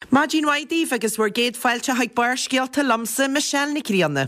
Máidín Waidíh agus bhar géad fáilte haag bar scialta lamsa Michelle na Críanna.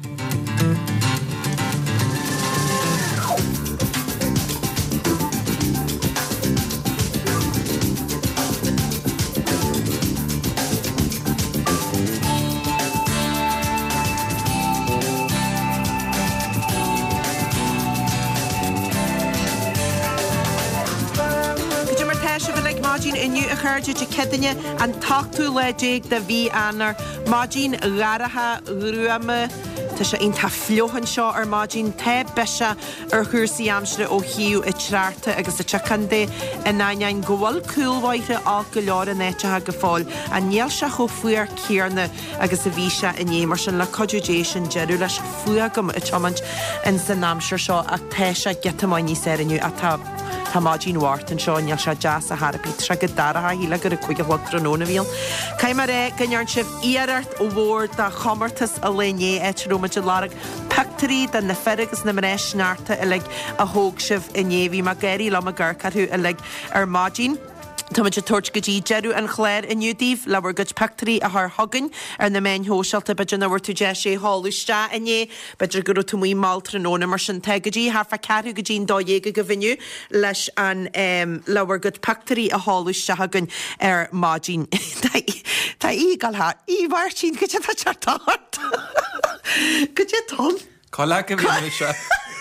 Máidín inniu a chuirde de cedanne an tachtú leidéig de bhí anar Máidín garatha ruama tá sé on tá fleohan seo ar Máidín te beise ar chuirsaí amsre ó hiú i tráirta agus a tecandé in nain gohfuil cúlmhaithe á go leor an éitethe go fáil a níl se cho fuair céarna agus a bhí se in mar sin le codúdéisian jeú leis fuagam i tomant in san námsir seo ach te se getamáinní séirniu a Tá Máidín Wharton seo níl se jazz a Harapít se go daratha híle gur a chuige bhil tróna bhíon. Caiimar gnearn sibh iarart ó bhór de chomartas a léné éitróma de larag pectarí den na ferrigus na manéis snearta a le a thóg sibh inéhí má gairí le a ggurcadú a le ar Máidín. Táid se tuairt go dtí jeú an chléir inniudíh le bhar gud pectarí a th hagann ar na main hóseilta beidir na bhar tú de sé háúiste inné beidir gur tú mí maltranóna mar sin te go dtí th fa ceú go dtín dóhéige go bhiniu leis an le bhar gud pectarí a háúiste hagann ar Máidín. Tá ígaltha íhhar sin go te teart. Go dé tom? Colla go bhí se.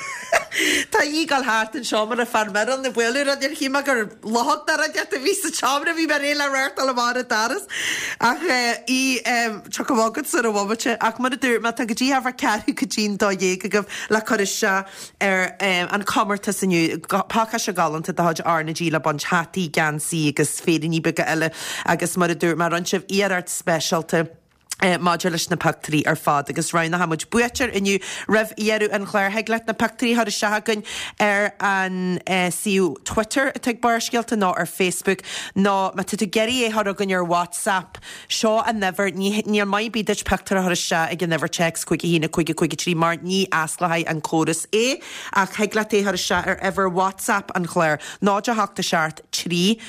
Tá ígal háart an seomar a farmeran na bhfuilú a dir chiime gur láhad ar a deart a ví a teamra bhí mar réile réirt a le mar a daras ach í tu go bhagad sa a bhhabate ach mar a dúr me tá go dtí hafar ceú go dtín dóhéige go le chorise ar an comarta sanniu pácha se galanta a háid arna dí le bon chatí gansaí agus féidir ní beige eile agus mar a dúr mar an sibh iarart specialta Máidir leis na pectarí ar fád agus roina hamuid buitir inniu raibh iarú an chléir heaglaat na pectarí har se hagann ar an siú Twitter a teag bar scialta ná ar Facebook ná me tu geirí é har agan ar WhatsApp seo a never ní mai bíidir pectar har se ag an never checks chuige hína chuige trí mar ní aslahaid an córas ach heaglaat é har se ar ever WhatsApp an chléir náide hachta seart trí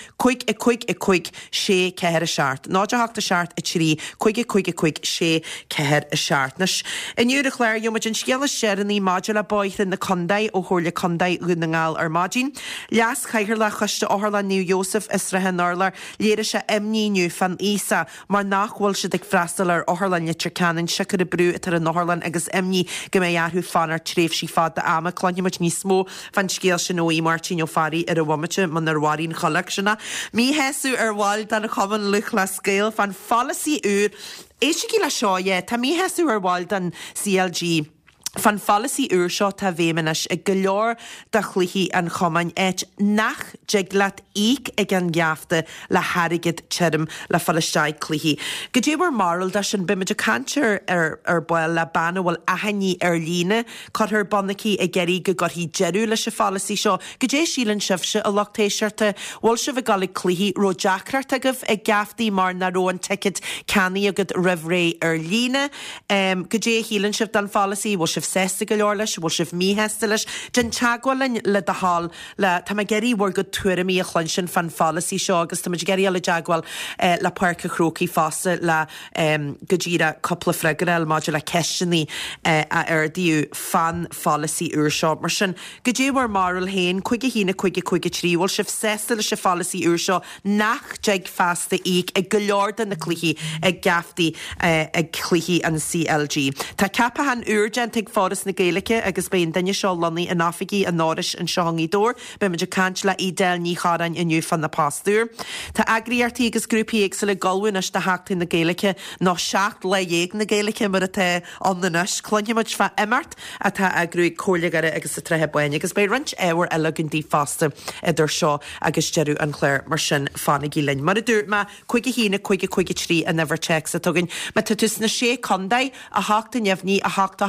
chuig sé ceir a seart náide hachta seart a trí chuig sé ceir a seartnas. Inniu a chléir jo an sciala séannaí Máidir le báith in na condaid ó thóirla condaid ú na ngáil ar Máidín. Leas chaighir le chuiste ótharla New Joseph Israel Norlar léire se imníniu fan Isa mar nachhfuil se ag freistal ar ótharla nitir canan sicar a brú itar an nóharlan agus imní go mé jarthú fanar tréf sí fad de ama clonimid ní smó fan scéal sin óí Martin farí ar a bhamate man ar warín choleg sinna. Mí heú ar bháil dan na common luch le scéal fan fallaí úr Éisi le seo, tá mí heú ar bháil an CLG fan fallaí úr seo tá bhémanis ag go leor de chluichí an chomain éit nach jiglaat íc ag an gheafta le harigid tsim le fallaisteid cluichí. Go dtébar marl de sin bimiid a cantir ar buil le banna bhfuil ahaní ar lína chuthir bannaí a geirí go gotí jeú leis se fallaí seo, go dé sílan sibse a lochtéisiirta bhil se bh galig cluichí ro deacrart agah ag gheaftaí mar na róin ticket caní agad rihré ar lína. Go dé hílann sib an fallaí bhil sibh sesta go leor leis, bhil sibh míhesta leis, den teagháilin le de hall le tá geirí bhór go tuair mí a chluin sin fan fallaí seo agus tá geirí le deagháil le parca chrócaí fása le go ddíra coppla freigaril Máidir le ceisinaí a ardíú fan fallaí úr seo mar sin go dtébar maril héin chuige hína chuige trí bhil sibh sesta le se fallaí úr seo nach deag fasta íc ag go leor den na cluichí ag gaftaí ag cluichí an CLG. Tá cappa an urgent ag fáras na Gaeilge agus ben danne seo lonnaí an Áfricí an náris an seohangí dór be meidir cant le idel ní chárain inniu fan na pastúr. Tá agriartí agus grúpií ag sa le galún as de hacht in na Gaeilge ná seacht le dhéag na Gaeilge mar a te an na nus clonimiid fa immart a tá agrúig cóirlegare agus sa trethe buin agus bei rint éhar elegantí fasta idir seo agus jeú an chléir mar sin fannaí linn. Mar a dúr ma chuige hína chuige trí a never checks a tugin ma tutus na sé condaid a hacht in jefní a hacht ní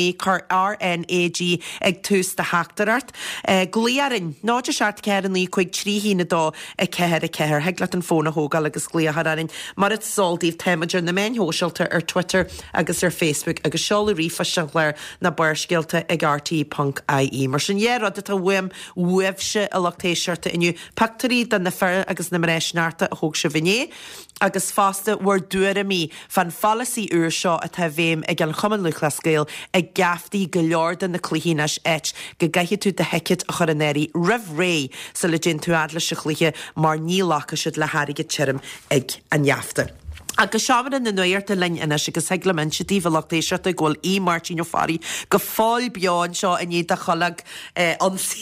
ní car RNAG ag tús de heachtarart. Gléarin, náidir seart cean ní chuig trí hína dó a ceir heglaat an fóna hógal agus gléathararin mar it soldíh teimedir na main hóisialta ar Twitter agus ar Facebook agus seola rifa seanglair na buirscialta ag RT.ie. Mar sin dhéad a bhuim webse a loctéisiirta inniu pactarí den na fear agus na maréisnearta a thóg se vinné agus fásta war dúra mí fan fallaí úr seo a tá bhéim ag an chuman luclascéil ag gaftaí go leordan na cluhínas éit go gaiche tú de heicit a choranéirí rih ré sa le gin tú adla se chluiche mar nílacha siad le háige tírim ag an jafta. Agus seaman na nuirta lein ina agus heglamen se díhachtéisiart a ghil í Martin O'Farry go fáil beáin seo a ní a cholag ansí.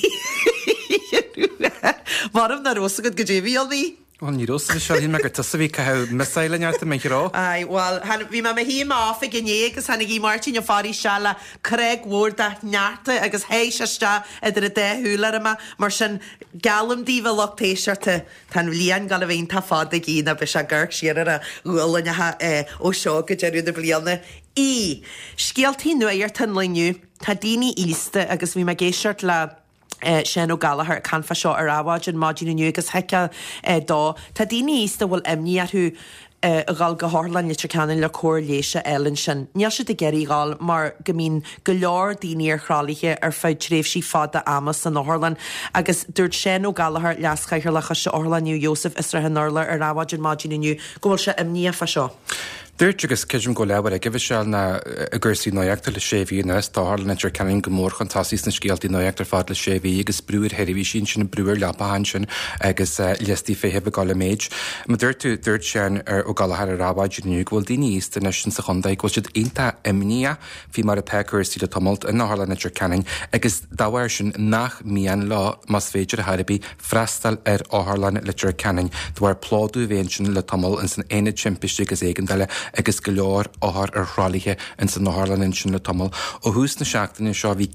Marm na rosa go déhíal ní? Well, ní rosa se hí me gur tusa bhí ceh mesáilearta me rá? Well, bhí me hí áfa gné agus hanig í Martin O'Farry seala Craig Ward a nearta agus hééis seiste idir a déthúlarama mar sin galam díhachtéisiirta tan bhlíon gal a bhíon tá fád a gína be se gur siar a bhfuilnethe ó seo go deirú de blianana. Í, scialtaí nuir tan leniu, tá daoine ísta agus bhí me géisiart le sin ó galahar canfa seo ar áhaid an mádína nniu agus heice dá. Tá daoine ísta bhfuil imníarthú a gáil go hálainn litir ceann le cóir léise eilinn sin. Níl si de geirí gáil mar go mín go leor daoine ar chrálaithe ar fáid tréimh sí fada amas san Áirlann agus dúirt sin ó galahar leascaithear lecha se Áirlanniu Joseph Israel Norla ar áhaid an mádína nniu go bhfuil se imní fa seo. Dúirt agus cisim go leabhar ag gibh seall na a gcuirsaí nóiachtar le séhí na tála na ceann go mór chun tasís na scialtaí nóiachtar fád le séhí agus brúir heirhí sin sin brúir lepahan sin agus listí féhebh gála méid. Ma dúirt sin ar ó galahar a rábhaid nniu bhfuil daoine ísta na sin sa chundaid go siad onanta imní hí mar a pecursaí le tomult in nála na ceanning agus dáhair sin nach mííon lá mas féidir a Haribí freistal ar Áirlann le ceanning dúir pládú bhéin sin le tomul in san aine timpiste agus éigeandaile agus go leor áthar ar chrálaithe in san Áirlann in sin le tomul ó hús na seachtainna seo bhí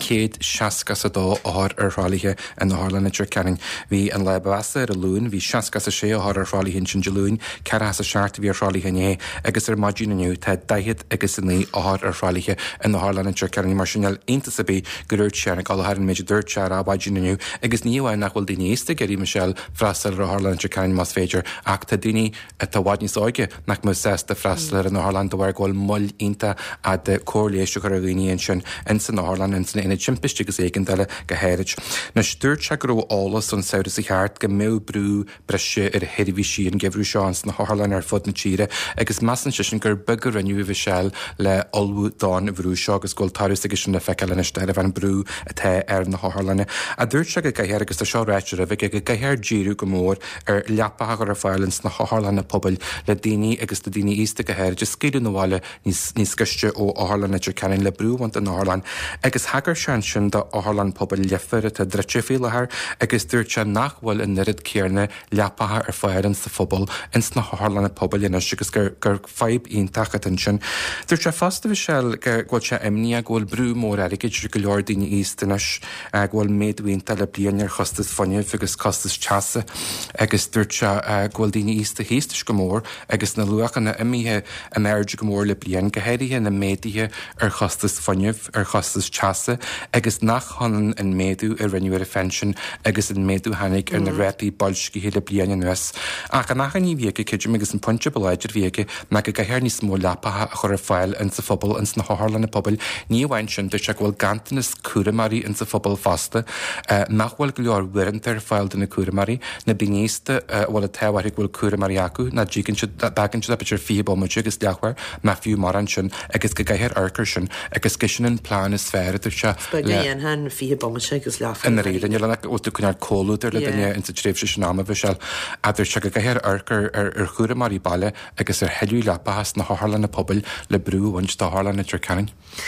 160 áthar ar chrálaithe in Áirlann na ceanning. Bhí an lebhasa ar a lún, bhí 66 áthar ar chrálaithe sin de lún, ceara a seaartta bhí ar chrálaithe né agus ar maidína nniu tá 10 agus in ní áthar ar chrálaithe in Áirlann na ceanning mar sinal inta sa bí go dúirt seanna galahar an méidir dúirt sear a maidína nniu agus níomhhain nach bhfuil daoine éiste geirí Michelle freistal ar Áirlann na ceanning mas féidir ach tá daoine tá bhaid níos óige nach mu 6 freistal in Áirlann do bhar gáil mull ínta a de cóirléiste chu a ghaoíon sin in san Áirlann in san ina timpiste agus éigeandaile go héirid. Na stúirt se gur álas an saoras i cheart go mé brú breise ar heirhí sír an gebrú seáns na Áirlann ar fud na tíre agus massan sin gur bugur aniu bh seall le olbú dáin bhrú seo agus gáil tarús agus sin na feiceile na steile bhain brú a the ar na Áirlanne. A dúirt se go gaihéir agus tá seo réitir a bheith go gaihéir díú go mór ar leapatha gur ar fáilins na Áirlann na pobl le daoine agus do daoine ísta go héir just scéadú nóháile níos scuiste ó Áirlann na ceanning le brúhaint in Áirlann agus hagar sin de Áirlann pobl lefar a dreite féilethir agus dúirt se nachhfuil in nirid céarna leapatha ar fáilann sa phobal ins na Áirlann na pobl inas agus gur feib iontacha an sin. Dúirt se fasta bhí seall ghfuil se imní a ghfuil brú mór airigid go leor daoine ístanas a ghfuil méadhaonnta le blianaar chostas foniuh agus costas teasa agus dúirt se ghfuil daoine ísta héastais go mór agus na luachchan na imithe a méid go mór le blian go héirithe na médaithe ar chostas foniuh ar chostas teasa agus nach hanan in méadú ar rinneúir a fensin agus in méadú hanig ar na rétaí bolscithe le blian nuas. Ach an nachan ní bhíocha cidim agus an pontse beláidir bhíocha me go gaihéir níos mó leapatha a chur fáil in sa phobal in na Áirlann na pobl ní bhain sin de se bhfuil gantanas cuaramarí in sa phobal fasta nachhfuil go leor wirintar fáil den na cuaramarí na binéiste bhfuil a tehaigh bhfuil cuaramarí acu na ddígann si dagann si beir fíbomide agus leachhar me fiú mar an sin agus go gaihéir arcar sin agus cisin plán is sfér idir se hen fíbomide agus leach in réad an lena ó tú chunar cóúidir le duine in sa tréimh sin náma bhí se idir se go gaihéir arcar ar chuaramarí bailile agus ar heilú lepahas na Áirlann na pobl le brúhaint do Áirlann na ceanning.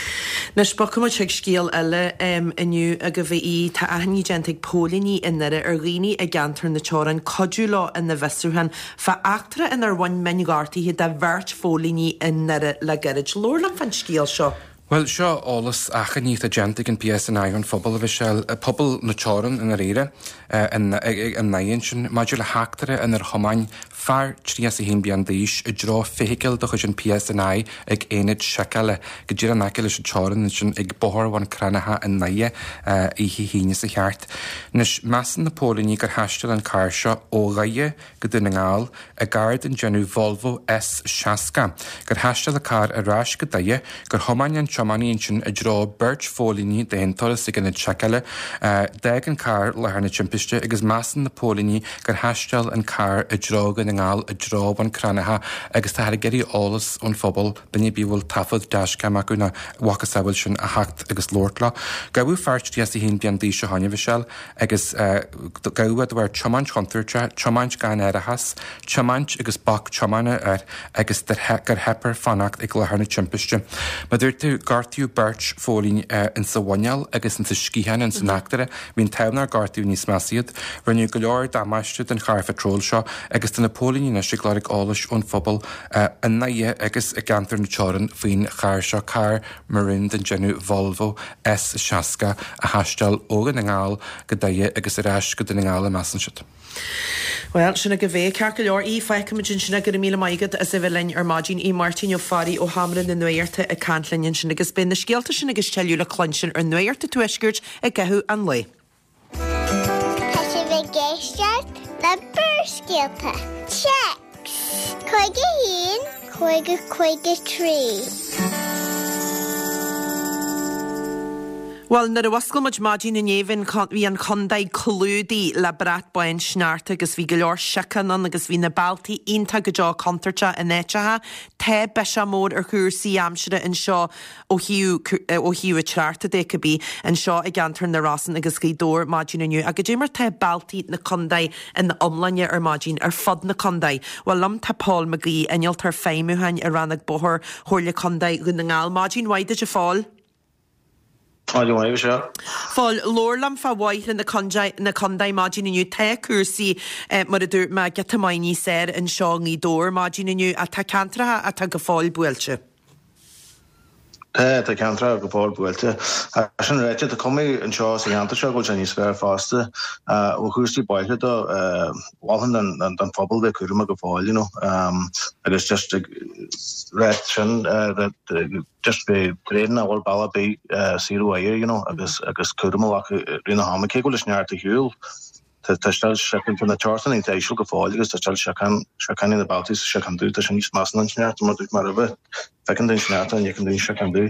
Na spocam teag scéal eile inniu a go bhí tá aithní gentig pólaní inare ar rií a gantar na teáin codú lá in na Vesúhan fa achtra in ar bhain megátaí de bhirt fólaní inare le garid. Lorlan fan scéal seo. Well, seo álas acha ní a gentig an PSNI an phobal bhí se pobl na teran in a réire an naon sin maidir le heachtere in chomáin fear trí a hén bían díis I drá féhicil do chus an PSNI ag éad secaile go dtíar an aice se teran sin ag bothhhain cranathe in naie I híine sa cheart. Nus meassan na Pólíní gur heistil an cair seo ógaie go duna ngáil a gard an genú Volvo S60 gur heistil a car a ráis go daie gur chomáin an Chomaníonn sin a drá Birch Fólíní déantóras ag an secaile deag an car lethna timpiste agus meassan na Pólíní gur heistil an car a drágan an ngáil a dráb an cranathe agus tá geirí álas ón phobal benne bíhfuil tafad deisce amach gona wacha sabhfuil sin a hacht agus lórtla. Gabhú feartí a hén bean dí se haine bhisiil agus gabhad bhar chomáint chuntúirte, chomáint gan airachas, chomáint agus bach chomáine agus gur hepar fannacht ag lethna timpiste. Ma dúirtu gartiú Birch Fólín in sa bhainneal agus in sa scíhan in sa nachtere, hín tebnar gartiú níos measiad, rinne go leir damáiste den char fatról seo agus den na Pólíní na sigláric álas ón phobal in naie agus a gantar na teran faoin char seo car marin den genú Volvo S60 a hastal ógan an ngáil go daie agus a ráis go den ngáil a meassan siad. Well, sinna go bhéh cear go leor í feicimidjin sinna gur míle maigad as a bhlein ar mágin í Martin ó farí ó hamran na nuirte a cantlinn sin agus ben na scialta sin agus teú le clansin ar nuirte tuisgurt a gathú an lei. Tá sé bheith géisteart na burscialta. Checks! Coige hín, coige trí. Well, nar a wascail muid mágin in éhann hí an condaid clúdaí le brat bain snearta agus bhí go leor secanan agus bhí na baltaí ionta go deá contarte in éitethe, té beise mór ar chuirsaí amsire in seo ó hiú a trearta dé go bí an seo a gantar na rasan agus go dór mágin inniu. A go dé mar té baltaí na condaid in na omlainne ar mágin ar fod na condaid. Well, lam tá Paul McGee inneal tar féimúhain ar rannag bothir thóirle condaid go na ngáil mágin waide a fáil. Fáil lórlam fá waith in na condaid mágin inniu té cuasaí mar a dúirt me getamáiní séir in seo ní dór mágin inniu a tá cantratha a tá go fáil buailte. Tá cantra go fáil buailte. Sin réite a cumí an seo sa ananta seo goil níos fear fásta ó chuirsaí baile do bháin an phobal bheith cuairma go fáil, agus just réit sin just bheith tréan a bhfuil bailla bé síú éir, agus cuairma rina hama cé go leis neart a hiúil. Tá stal secan na chartan in éisiú go fáil agus tá stal secan in na baltis secan dú, tá sin níos meassan an sneart mar dúirt mar a bheith fecin den sneart an dhécan dún secan dú.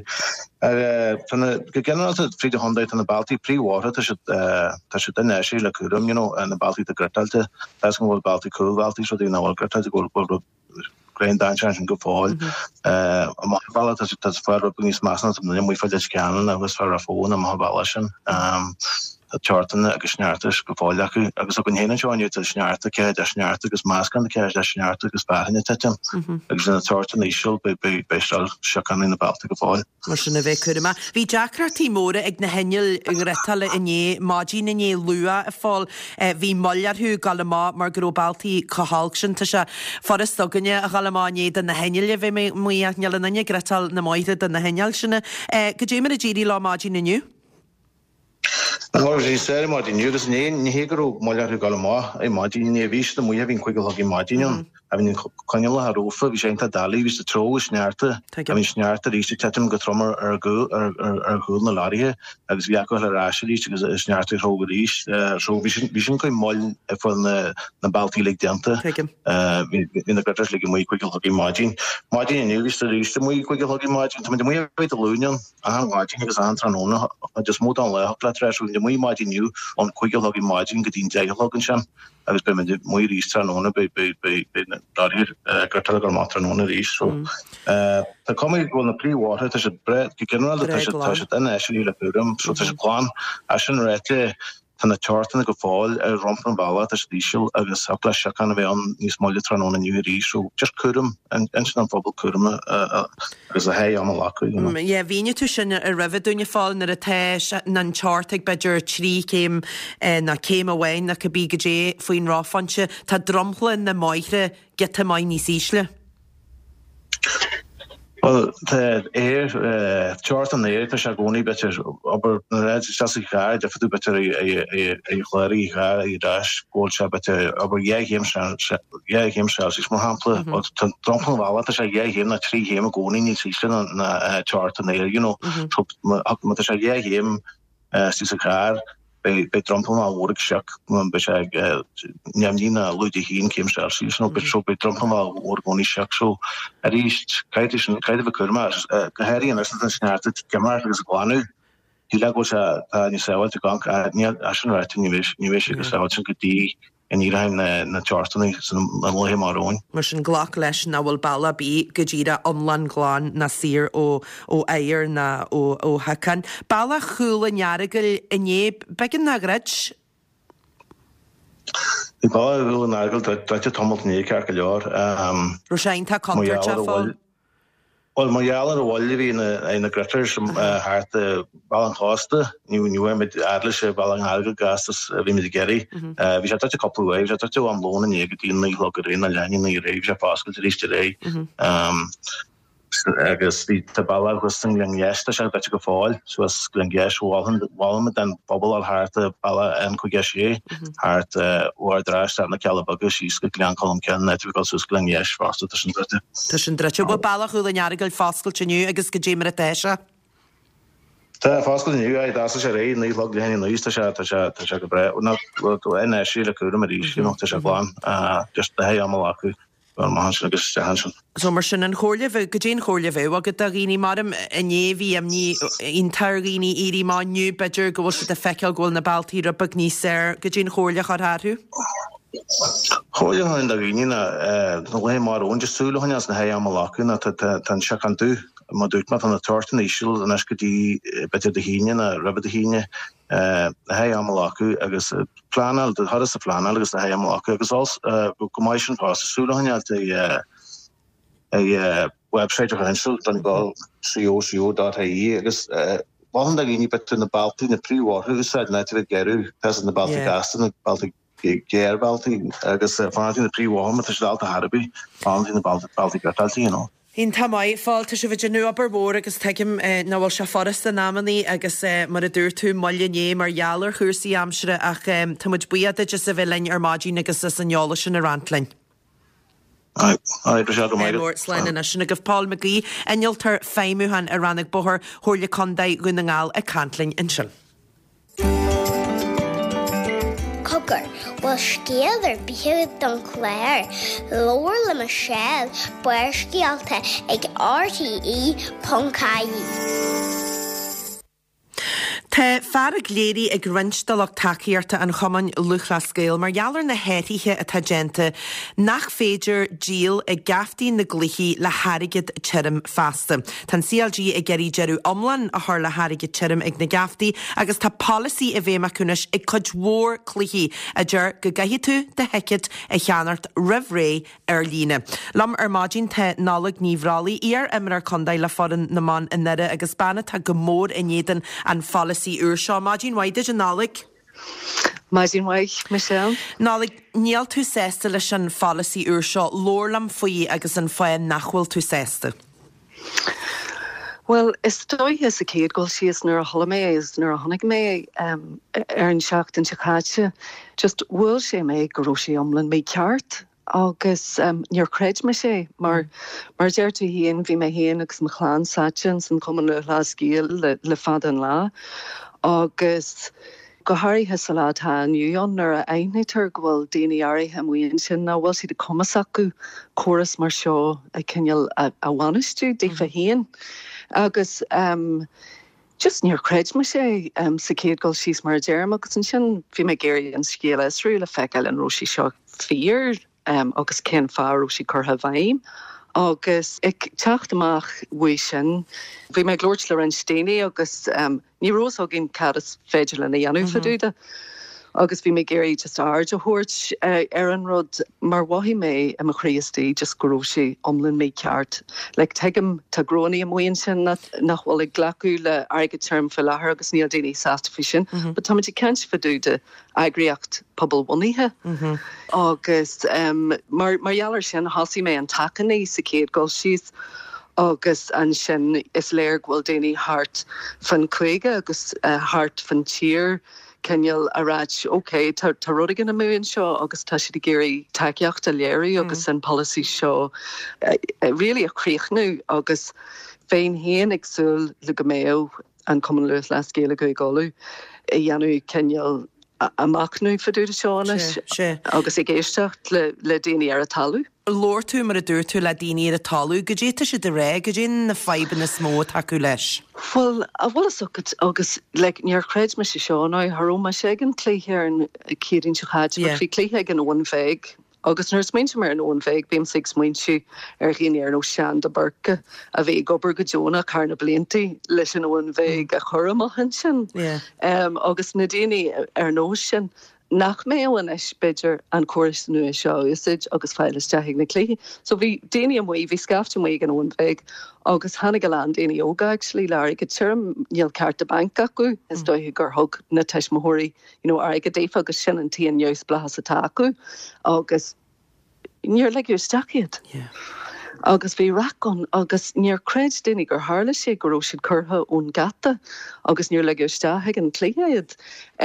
Go generalta fríd a hondaid an na balti príomhhátha tá si den éisiú le cuairm, an na balti a gretalta, tá go bhfuil balti cúlbalti so dí na bhfuil gretalta go Grain danchan go fáil. Mahabala tá fear níos meassan na mí fáil ceanan agus fear a fón a mahabala sin. Chartan agus sneartas go fáil acu agus gon héanaan seáinú a snearta céad a snearta agus máscan céad a snearta agus báhanna titim agus na tartan ísisiil beistal seacan in na balta go fáil. Mar sinna bheith cuairma. Bhí deacratí móra ag na heneil rétala inné mágin inné lua a fáil bhí mollarthú galamá mar grobaltaí cohalg sin tá se forras doganne a galamáné den na heneile bheith mu nealanne gretal na maide den na heneil sinna. Go dé mar a ddírí lá mágin inniu? Mar sé mágin nugus ní hégarú mollarthú galamá é mágin ní bhís na mu hín chuigeí mágin a bhín coinile a rófa bhí sé dalí vís a tro snearta a bhín snearta ríiste tetim go tromar ar gúil na láirithe agus bhí acu le ráisií agus snearta thóga ríis bhí sin chuim máil fáil na baltaí le deanta hí na gretas le mu chuigeí mágin. Mágin inniu vís a ríiste mu chuigeí mágin, tá mu beit a lúnean a mágin agus an tróna a just mú an le le treisiú de mu máginniu an chuigeí mágin go dtín deigehlogan sin agus be mu rís tróna dair gretal go má tróna rís. Tá comí go na príomhhátha tá sé bre go general tá sé den éisiú le buúm so tá sé plán a sin réite tá na chartan go fáil ar rompan balla tá sé díisiil agus a le seacan a bheith an níos máile tróna nniu rísú just cuairm an sin an phobal cuairma agus a hé am lacu. Bhíine tú sin a rihadúne fáil nar a té na chartaigh beidir trí céim na céim a bhhain na go bí go dé faoin ráfanse tá dromhla na maithre get a mai níos ísle. Well, Charlton Air se goni better aber gar de du better chláí gar I ras ggóse better aber himsels is mar hapla drompelwal se him na 3 heme goning in si na Charlton Air se him si gar bei Trumpel mal woord geschak, man beschag Njamina Ludi heen kimstel sis no bet so bei Trumpel mal woord goni schak so is kaitischen kaite kurma Harry en as snart het gemar is glanu hila go sa ni sawa te gank ni asen right ni wish sa die in Iran na Charlton na lo mar own. Mar sin glach leis na bhfuil balla bí go ddíra omlan glán na sir ó éir na ó hacan. Balla chúla nearagail inéb begin na greit? Die balla chúla nearagail dat je tommelt neerkar go leor. Rosein tá contact fá? Well, my jaller Wallery in a gritters hart ballen costa. You met Adlish ballen alga gastas with Gary. We had touch a couple of waves. I touched one loan and negative logger in a line in the raves of Pascal to reach today. I guess the balla was singing yes, that you could fall. So was Glengash Wallam and Bubble Hart Balla and Kugashi Hart or Drash and the Calabaga. She's Glen Column Ken net because it was Glengash faster to Drecha balla chuúla nearagail fáscail teniu agus go dé mar a teise? Tá fáscail nniu dá sé ré ní log lehéine níos tá se go bre na sí le cuara mar ríis tá se gláán just de hé am acu agus hansin. So mar sin an chóirleh go dén chóirleh agad a rií marm a néhí am ní intar rií irí mániu beidir go bhil de feiceil ggóil na baltíí a bag ní sér go dén chóirle chuthú? Chóirle hain a rií na le mar ón just súlahain as na hé am acu na tan se an dú. Ma dúirt mat an na tartan íisiil an escadí betir de híine na rubbe de híine hé am acu agus planal de har a planal agus na hé am acu agus als gomáisisin pá súlahain website a hensil dan gal co.ie agus wahan a gini bet na Balti na príwar gus net geru pe na Balti gas na Balti gear Balti agus fan na príwar met dalta Harbi fan na Balti gatalti Hín tamáid fáilta se bheit nu aber mór agus teim náhfuil se forasta námaní agus mar a dúir tú mollané mar jaler chusaí amsere ach táid buiad just a bhlein ar mádín agus is an neála sin a rantlein. Mór slein a sinna goh Paul McGee einoltar féimúhan a rannig bothir thuirla condaid gona ngáil a cantlainn in sin. Cogur bhfuil scéal ar bíthegad don chléir, leabhar le mar seil buir scialta ag RTE.caí. Tá fear a gléirí ag rinstalach takeíarta an chuman luchlascéil mar jalar na héitithe a tagénta nach féidir díal ag gaftí na gluichí le harigid tirim fasta. Tá CLG ag geirí jeú omlan a thar le harigid tirim ag na gaftí agus tá policy a bhéimeachúnis ag chudhór cluichí a dúir go gaithí tú de heicid a cheanart rihré ar líne. Lam ar mádín tá nálag níomhrálaí ar imar condaid le foran na man in nire agus banna tá go mór inéan an policy úr seo. Máidín waide an nálig? Máidín waid, Michelle. Nálig, níl tú sésta leis an policy úr seo lórlam faoi agus an fáin nachhfuil tú sésta? Well, is stoi is a céad goil si is nuair a thola mé is nuair a tháinig mé ar an seachtain seáte just bhfuil sé mé go raibh sé iomlann mé ceart agus níor creid me sé mar deirtu híon bhí mé héana agus mo chláán sáin san cuman le láscíal le fad an lá agus go háirithe sa látá nniuon ar a aithnétar bhfuil daoine áirithe muon sin ná bhfuil si de cumas acu choras mar seo a cinneal a bhainistú dífa héan agus just níor creid me sé sa céad goil síos mar déirm agus an sin bhí mé géirí an scéal isrú le feiceil an roisí seo fíor agus cén fáú sí chutha bhaim agus ag teacht amach bhui sin bhí me glóirt le an stéine agus ní rós a gin caras féidir le na dhéanú faúda agus bhí mé géirí just áard a thuirt ar an rud mar wahí mé am a chríostí just go raibh sé omlann mé ceart le teigem tá grónaí am muon sin nachhfuil ag ghlacu le aige term fi láthair agus níl daoine sásta fi sin, ba táid ceint faúda agriacht pobl buníthe agus marhealar sin hasí mé an takeí sa céad goil síos agus an sin is léir ghfuil déine hart fan chuige agus hart fan tír Kenyal arach okay tá rud gan na muin seo agus tá si géirí takeíocht a léirí agus an policy seo really a chríochnú agus féin héan agsúil le go méo an Common Luas le scéile go golú i dhéanú Kenyal amachnú faú seána agus i ggéistecht le daine ar a talú. Lór tú mar a dúir tú le daine ar a talú, go dtéta si de ré go dtí na feiban na smó taú leis. Well, a bhfuil socket agus níor creid me se seána Harróma sé an cléhéar an céirín se chaid fi cléthe an óin féig. Agus nurs méinte mar an óin féig bím 6 muintú ghéine ar nó sean de burke a bheith gobar go Jóna carna blianttí leis an óin féig a choramachchan sin. Agus na daine ar nó sin nach méan is beidir an choras nu seo isid agus feiles deigh na clé. So bhí daine am bhí scafte mé an óin féig agus hanna go land daine óga actually leir go term níl ceart a bank acu is dóithe gur thug na teismóirí ar go défa agus sin an tíon neos blahas atá acu agus níor le gur staciad. Agus bhí racon agus níor creid daine gur hála sé gur siad curtha ón gata agus níor le gur staigh an cléad.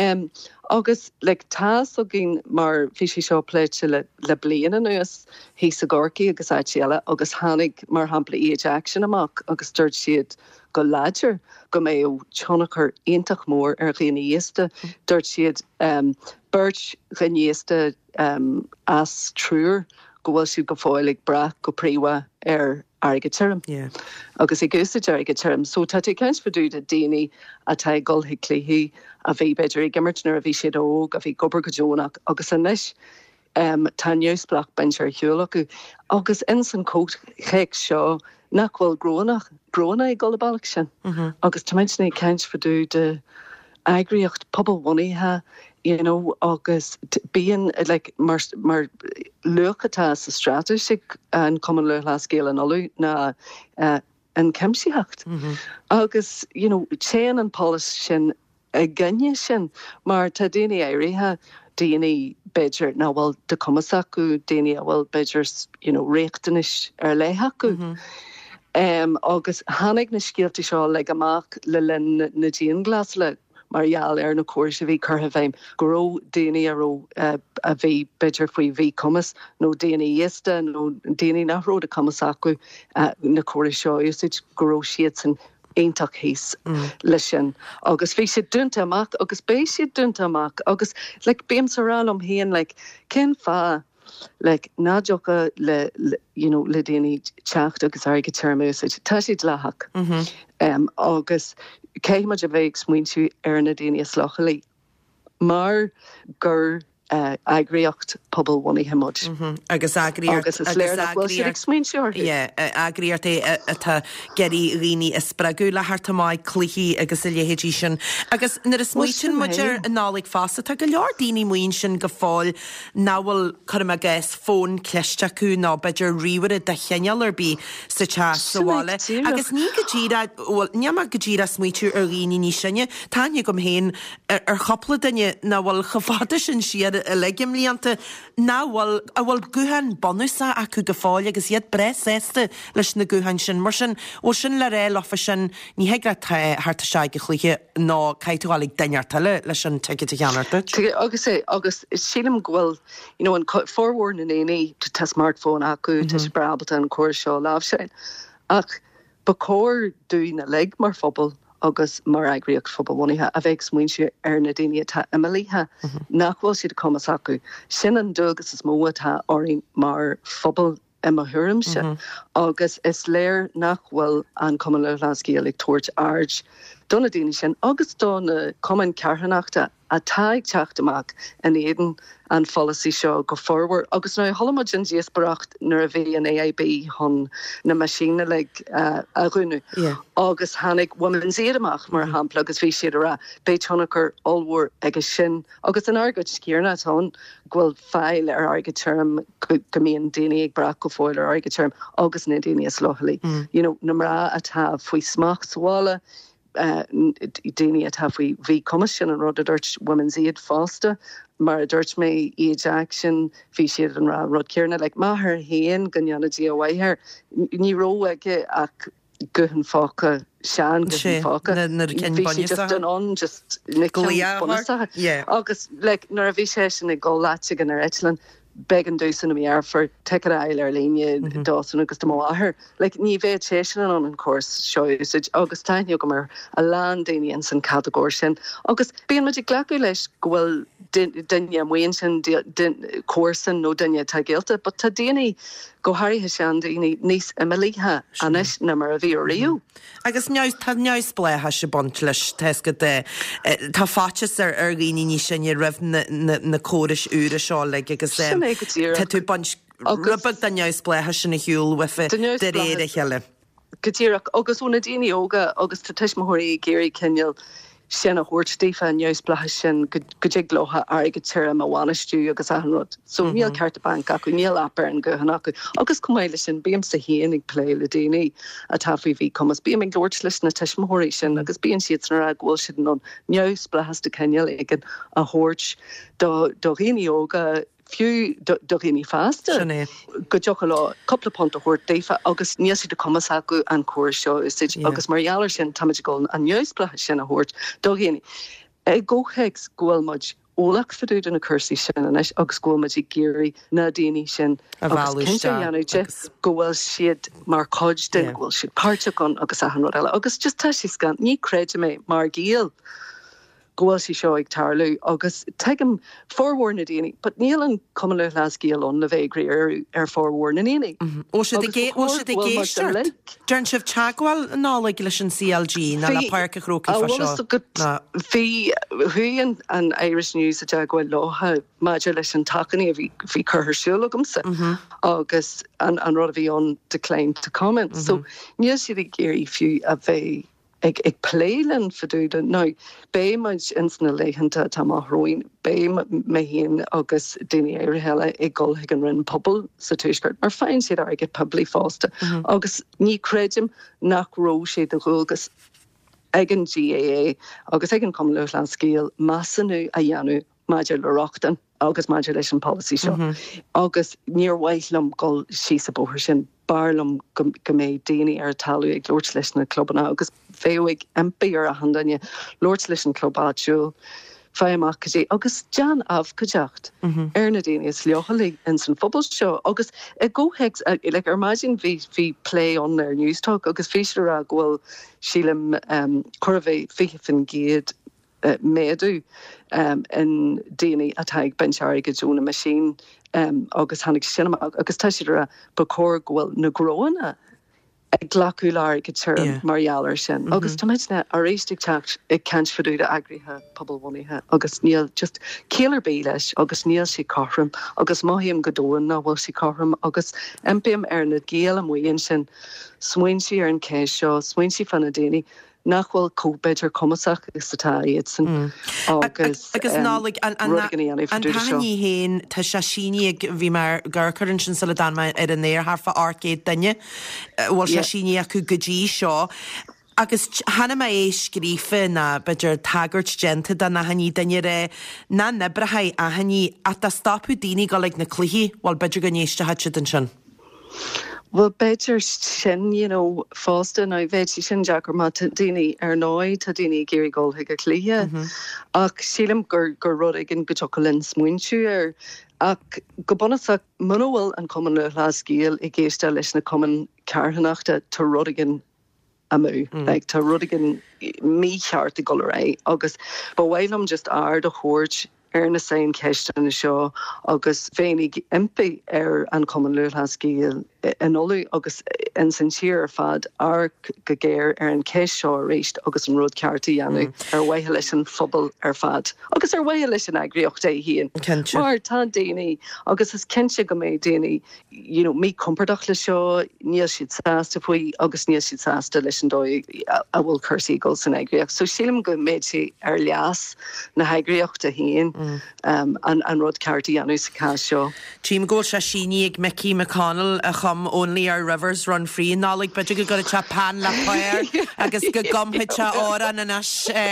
Agus le tá so gin mar bhí sé seo pléite le bliana nuas hí sa gorcaí agus áitiile agus hánig mar hampla age action amach agus dúirt siad go láidir go mé ó teannachar ionintach mór ar ghéanaíosta dúirt siad beirt ghéanaíosta as trúr go bhfuil siad go fáilig bra go príomha ar aige term. Agus i gústa aige term, so tá tú ceint faú a daine a tá golthaí cléthaí a bhí beidir i gimmertnar a bhí siad óg a bhí gobar go Jónach agus an leis tá neusblach benir hiúla acu agus in san cót chéic seo nach bhfuil gróna i golabálach sin. Agus tá méidna ceint faú de agriíocht pobalhaíthe agus bíon mar luchatá sa strategic an Common Luas le scéile an olú na an cemsíocht. Agus chéan an polis sin a gnne sin mar tá daine éirithe daine beidir ná bhfuil de cumas acu daine bhfuil beidir réachtanis ar léthe acu. Agus hánig na scialtaí seo le amach le linn na díon glas le marall ar na cuair a bhí curtha bhéim goró daine aró a bhí beidir faoi bhí cumas nó daine iasta nó daine nachró a cumas acu na cuair seo is goró siad san éintach híos lei sin. Agus bhí siad dúnta amach agus bé siad dúnta amach agus le béim sa rá am héan le cén fá nádeocha le daine teacht agus aige termús tá siad lethach. Agus céimiid a bheith smuointú ar na daine slochalí mar gur agriíocht pobalhaíthe mud. Agus agriíart é atá geirí rií is spragu le hartamáid cluichí agus i léhétí sin. Agus nar is muoin muidir an nálaigh fása tá go leor daoine muoin sin go fáil náhfuil chum a gais fón cleisteachú ná beidir riomhar de cheineal ar bí sa teas saháile. Agus ní go ddíra neama go ddíra smuoitiú ar rií ní sinne táine gom héin ar chopla daine ná bhfuil chofáda sin siad a legim líanta náhfuil a bhfuil guhan bonusa acu go fáil agus iad bres ésta leis na guhan sin mar sin ó sin le ré lofa sin ní hegra harta seig go chluiche ná caiitúálaigh daineartile leis sin teige a cheanarta. Agus is sílam ghfuil an fórhór na éí tá smartphone acu tá brabalta an cuair seo lábh sin ach ba cóir dúna le mar phobal agus mar agriíocht pobalhaíthe a bheith smuointú ar na daine tá imithe nachhfuil siad cumas acu sin an dulgus is mó atá orí mar phobal a thuirimse agus is léir nachhfuil an Common Luas le scéalaigh tuairt ard donna daine sin agus donna cumann cearthanachta a taig teacht amach in éan an policy seo go forward agus ná tholamid díos baracht nar a bhí an AIB hon na masíne le a runú agus hánig women's éadamach mar hampla agus bhí siad ra béitonnachar allhór agus sin agus an argad cíarna tán ghfuil feil ar aige term go mííon daine ag bra go fáil ar aige term agus na daine is lochalí. Na mrá atá faoi smach sála daine atá faoi bhí comisisin an rud a dúirt women's aid fásta mar dúirt mé iad action fi siad an rod cearna like ma her héan ganneanna DIY her ní róige ach guhan fáca sean guhan fáca just an on just agus like nar a bhí sé sin ag gá láte gan ar Etlan began dúsan am ar for take eile ar líne dásan agus do máthair like ní bhéh sé sin an cós seo agus taine go mar a lán daine an san cadagóir sin agus bíon muidir ghlacu leis gohfuil dunne muon sin cuasan nó dunne tá géalta, but tá daine go háirithe sean daoine níos imilíthe anis na mar a bhí riú. Agus tá neos bléthe se bont leis teisca de tá fátas ar ghaoine ní sin raibh na córis úra seá le agus tá tú bont rubad den neos bléthe sin na hiúil wifa de réad cheile. Gotíach agus úna daine óga agus tá tuismothirí géirí Kenneal sin a húirtífa neos blathe sin go dlótha aige tíir am bhhainistú agus ahanrod. So níl ceart bank acu níl apar an gohan acu. Agus cumáile sin bíam sa héan ag plé le daine a tafaí bhí cumas. Bíam ag dúirt leis na tuismothirí sin agus bíon siad san ra ghfuil siad an neos blachas de Kenneal ag a húirt do riine óga fiú do riine fásta. Go deocha lá coppla pont a húirt défa agus níos de cumas acu an cuair seo is agus marialar sin tamidir gáil an neos blachas sin a húirt do riine. Ggócheigs ghfuil muid ólach faúd an a cursaí sin anis agus ghfuilmaidí géirí na daoine sin agus cinnteanúide go bhfuil siad mar coid den bhfuil siad páirteach agus ahanrad eile agus just tá sí scan ní creide mé mar gíal gohfuil sí seo ag tarlú agus teigem fórhór na daoine, but níl an cum le las gíalón na bhégraí ar fórhór na daoine. Ó sé géisteart? Dern sibh teagháil nála leis an CLG na le páirce chrócaí fa seo. Bhí thuí an Irish News a teagháil látha maidir leis an tacaní a bhí chuthir siúlagamsa agus an rud a bhí an declaim to comment. So níl siad ag géirí fiú a bheith ag pléilen faúda ná bé maid insna leihananta tá roiin bé mé híon agus daine éir heile ag ggóilthe an rinn pobl sa tuisgurt mar féin siad aige publi fásta agus ní credim nach ró sé de ghulgus ag an GAA agus ag an cum le an scéal massanú a dhéanú maidir le rochtan agus maidir leis an policy seo agus níorhaithlam gáil sí sa bóthir sin barlam go méid daine ar talú ag Lord leis na clubbanna agus féigh MP ar a handanne Lord leis an clubbáú féamach go dé agus Jan af goteacht ar na daine is leochalí in san fphobal seo agus ggóheigs like ar maidin hí play on ar newstalk agus féisiir a ghfuil sílim churbhéh fihifin géad méadú in daine atá ag benseáir go dúna machine agus hannig sinna agus táisidir a bacór ghfuil na gróanna ag glacu láir go tíir marialar sin. Agus táidna a réistigh teach ag cant faúda agrithe poblbunithe agus níl just céalar bé leis agus níl sí carthram agus maithíam go dóin na bhfuil sí carthram agus MPM ar na géal am muon sin smuointí ar an céis seo smuointí fan na daine nachhfuil cóbeidir cumasach is satá iad san agus nálig an taní héin tá se síní bhí mar gurcurrin sin sala danma ar an néir harfa arcéad danne bhil se síní acu godí seo agus hanna ma é scrífa na beidir tagart genta dan na haní danne ré na nebrathe a haní a tá stopú daoine go le na cluichí bhil beidir go néiste hat an sin. Well, beidir sin, fásta ná bheití sin Jackar má daoine ar náid tá daoine géirí ggóilthe a clíthe ach sílam gur rud ag go teolinn smuointú ar ach go bunasach manhfuil an cuman le lascíal i ggéiste leis na cuman cearthanachta tá rudigan amú tá rudigan mícheart a go ré agus ba bhhailm just ard a chóirt ar na saon ceiste na seo agus féinnig impi ar an cuman le lascíal an olú agus an san tír fad ar go géir ar an céis seo réist agus an rud ceartaí dhéanú ar bhaithe leis an phobal ar fad agus ar bhaithe leis an agriocht é híon mar tá daoine agus is cinse go méid daoine mí compordach le seo níl siad sásta faoi agus níl siad sásta leis an dóid a bhfuil cursaí go san agriocht so sílim go méid sé ar leas na agriocht a híon an rud ceartaí dhéanú sa cá seo. Tím ggóil se síní ag Mickey McConnell a come only our rivers run free nálaigh beidir go gur te pan le chuir agus go gomhaite áran in a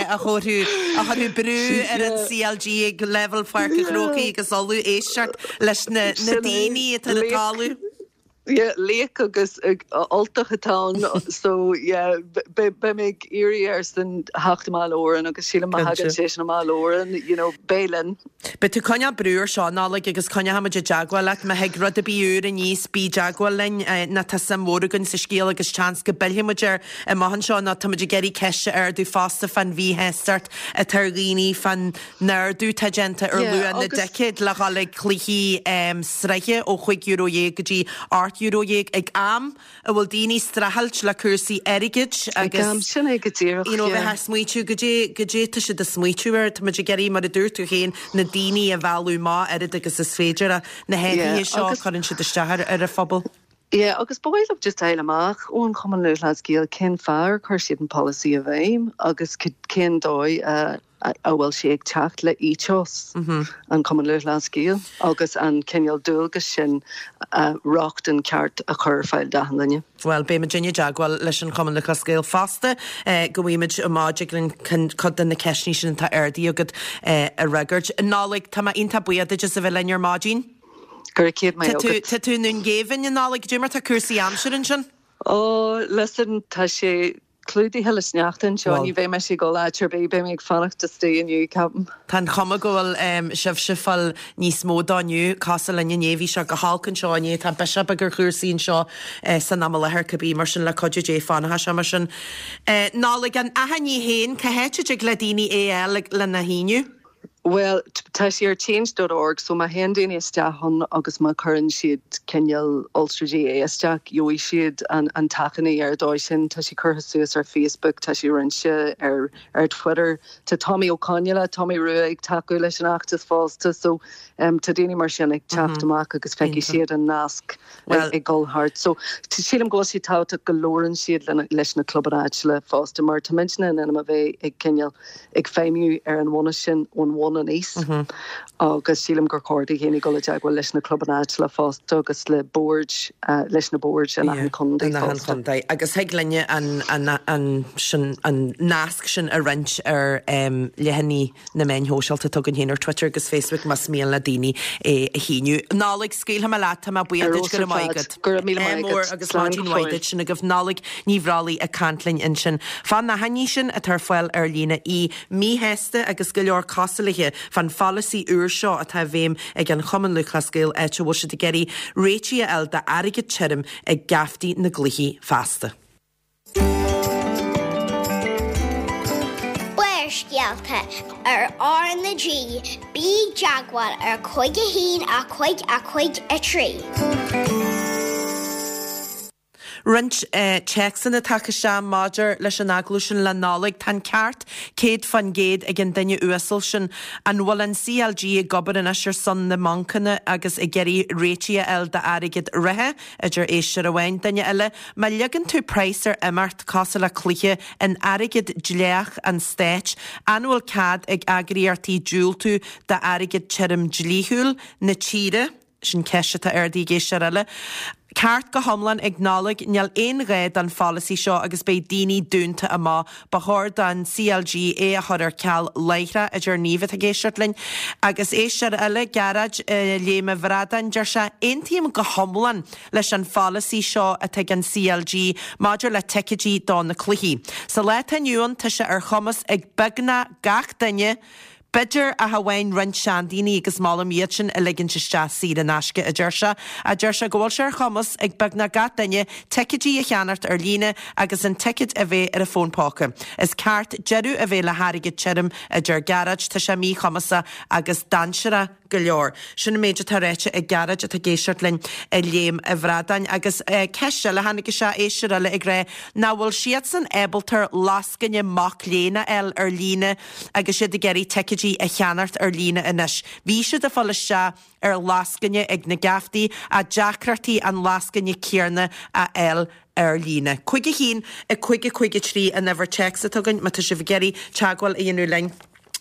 chorú brú ar an CLG ag level foiir chrócaí agus olú éisteart leis na daoine a talú. Yeah, leek agus altachatán so yeah be mig iriers den 8 mile oren agus síle ma hagan 6 mile oren Belen. But tú coinne brúr seo nálaigh agus coinne haimeid jaagwalach me heag rud a bíúr a níos bí jaagwalin na ta sam mórgan sa scéal agus chans go bilhimuidir a mahan seo na tamidir geirí ceise dú fásta fan bhí hestart a targhíní fan nerdú tagenta luan na decid le galig chluichí sreiche ó €5 gotí €8 ag am a bhfuil daoine strahailt le cursaí airigid agus sin ag gotíir bheit smuitiú godé tá si de smuitiúir tamidir geirí mar a dúir tú chéin na daoine a bhhealú má arid agus is féidir na héí seo chuann si isteair ar a phobal. Yeah, agus bóileh just eile amach ón chuman lelas gíal cin fear chuir siad an policy a bhéim agus cin dói a bhfuil si ag teacht le íteos an cuman lelas gíal agus an cinneal dúilgus sin rocht an ceart a chur fáil dahanne. Well, bé Virginia jaagwal leis an cuman lelas gíal fásta go bhfuimiid a máidirlinn chud na ceisní sin tá airdaí agad a regart. Nálaigh tá ionta buiad just a bheith lein ar máidín? Tá tú nún géhann in nálaigh dúmar tá cursaí amserin sin? Listen, tá sé clúdaí heile sneachtain seo ní bheith me sé go láitir bé méid fannacht a stay inniu cabam. Tá chuma gohfuil sibhsifal níos módániu casa le néhí se go hálcann seoine tá beise a gur chuirsaín seo san am lethir cabí mar sin le codide dé fannathe se mar sin. Nálaigh an ahaní héin cahéite ag le daoine éal le na híniu? Well, tá sé ar change.org so ma hendin isteachon agus ma current siad Kenyal Ulster isteach joi siad an tachaní ar dóisin tá sí curthasús ar Facebook tá sí rinse ar Twitter tá Tommy O'Connell Tommy Rua ag taú leis an achtas fásta so tá déine mar sin ag teachtamach agus feici siad an nasc ag Gulhart so sílam gosí táta go lóran siad leis na clubbaráid le fásta mar tá mentionna in a bheith ag Kenyal ag féimiú ar an bhna sin ón an níos agus sílam gur cordí hénig go deaghfuil leis na clubbanáid le fásta agus le board leis na board an chundaí agus heag lenne an nasc sin a rint ar lehanní na main hóseilta tugann héin ar Twitter agus Facebook mas míal na daoine a híniu. Nálaigh scéal ha láta a buiad gur maigad gur mór agus látín waigad sin a goh nálaigh níomhrálaí a cantlainn in sin. Fan na haní sin a tar foiil ar lína í mí heasta agus go leor cosalaithe fan fallaí úr seo a tá bhéim ag an chuman luchas scéal éte bhil si de geirí réití eil de airigid tírim ag gaftaí na gluichí fásta. Buir scialta ar na G bí jaagwal ar 5 a 5 a 3. Rint checksan na take se máidir leis an aglúsin le nálaigh tan ceart céad fan géad ag an daine uasal sin an bhfuil an CLG ag gobar in asir son na mancanna agus i geirí réití eil de airigid rithe idir éisiir a bhain daine eile má legan tú preisar imart casa le cluiche an airigid dléach an stéit anhfuil cad ag agriartí dúil tú de airigid tírim dlíthúil na tíre sin ceise tá airdaí géisiir eile. Ceart go homlan ag nálaigh neall éon réad an fallaí seo agus bé daoine dúnta amá ba thir den CLG a chuir ceall leithre idir níomh a géisiirtlinn agus éisiir eile garad léime bhradan deir se aontíim go homlan leis an fallaí seo a te an CLG maidir le teicetí dá na cluichí. Sa le taniuúan tá se ar chumas ag begna gach daine Beidir a hahain rint seandíní agus málam iad sin a liginn se síad an asce a deirse gohfuil se ar chumas ag begna gach daine teicetí a cheannart ar líne agus an teicet a bheith ar a fónpácha. Is ceart jeú a bheith le hairigid tírim a deir garad tá sé mí chumasa agus dansere go leor. Sinna méidir tá réite ag garad a géisiart linn a léim a bhrádain agus ceise le hanig se éisiir eile ag ré ná bhfuil siad san ébaltar lascanne mac léna eil ar líne agus siad a geirí teicetí a cheannart ar lína inis. Bhí siad a fola se ar lascanne ag na gaftaí a deacratí an lascanne céarna a eil ar lína. Cuige hín a cuige trí a never checks a tugann má tá si bh geirí teagháil a dhéanú lein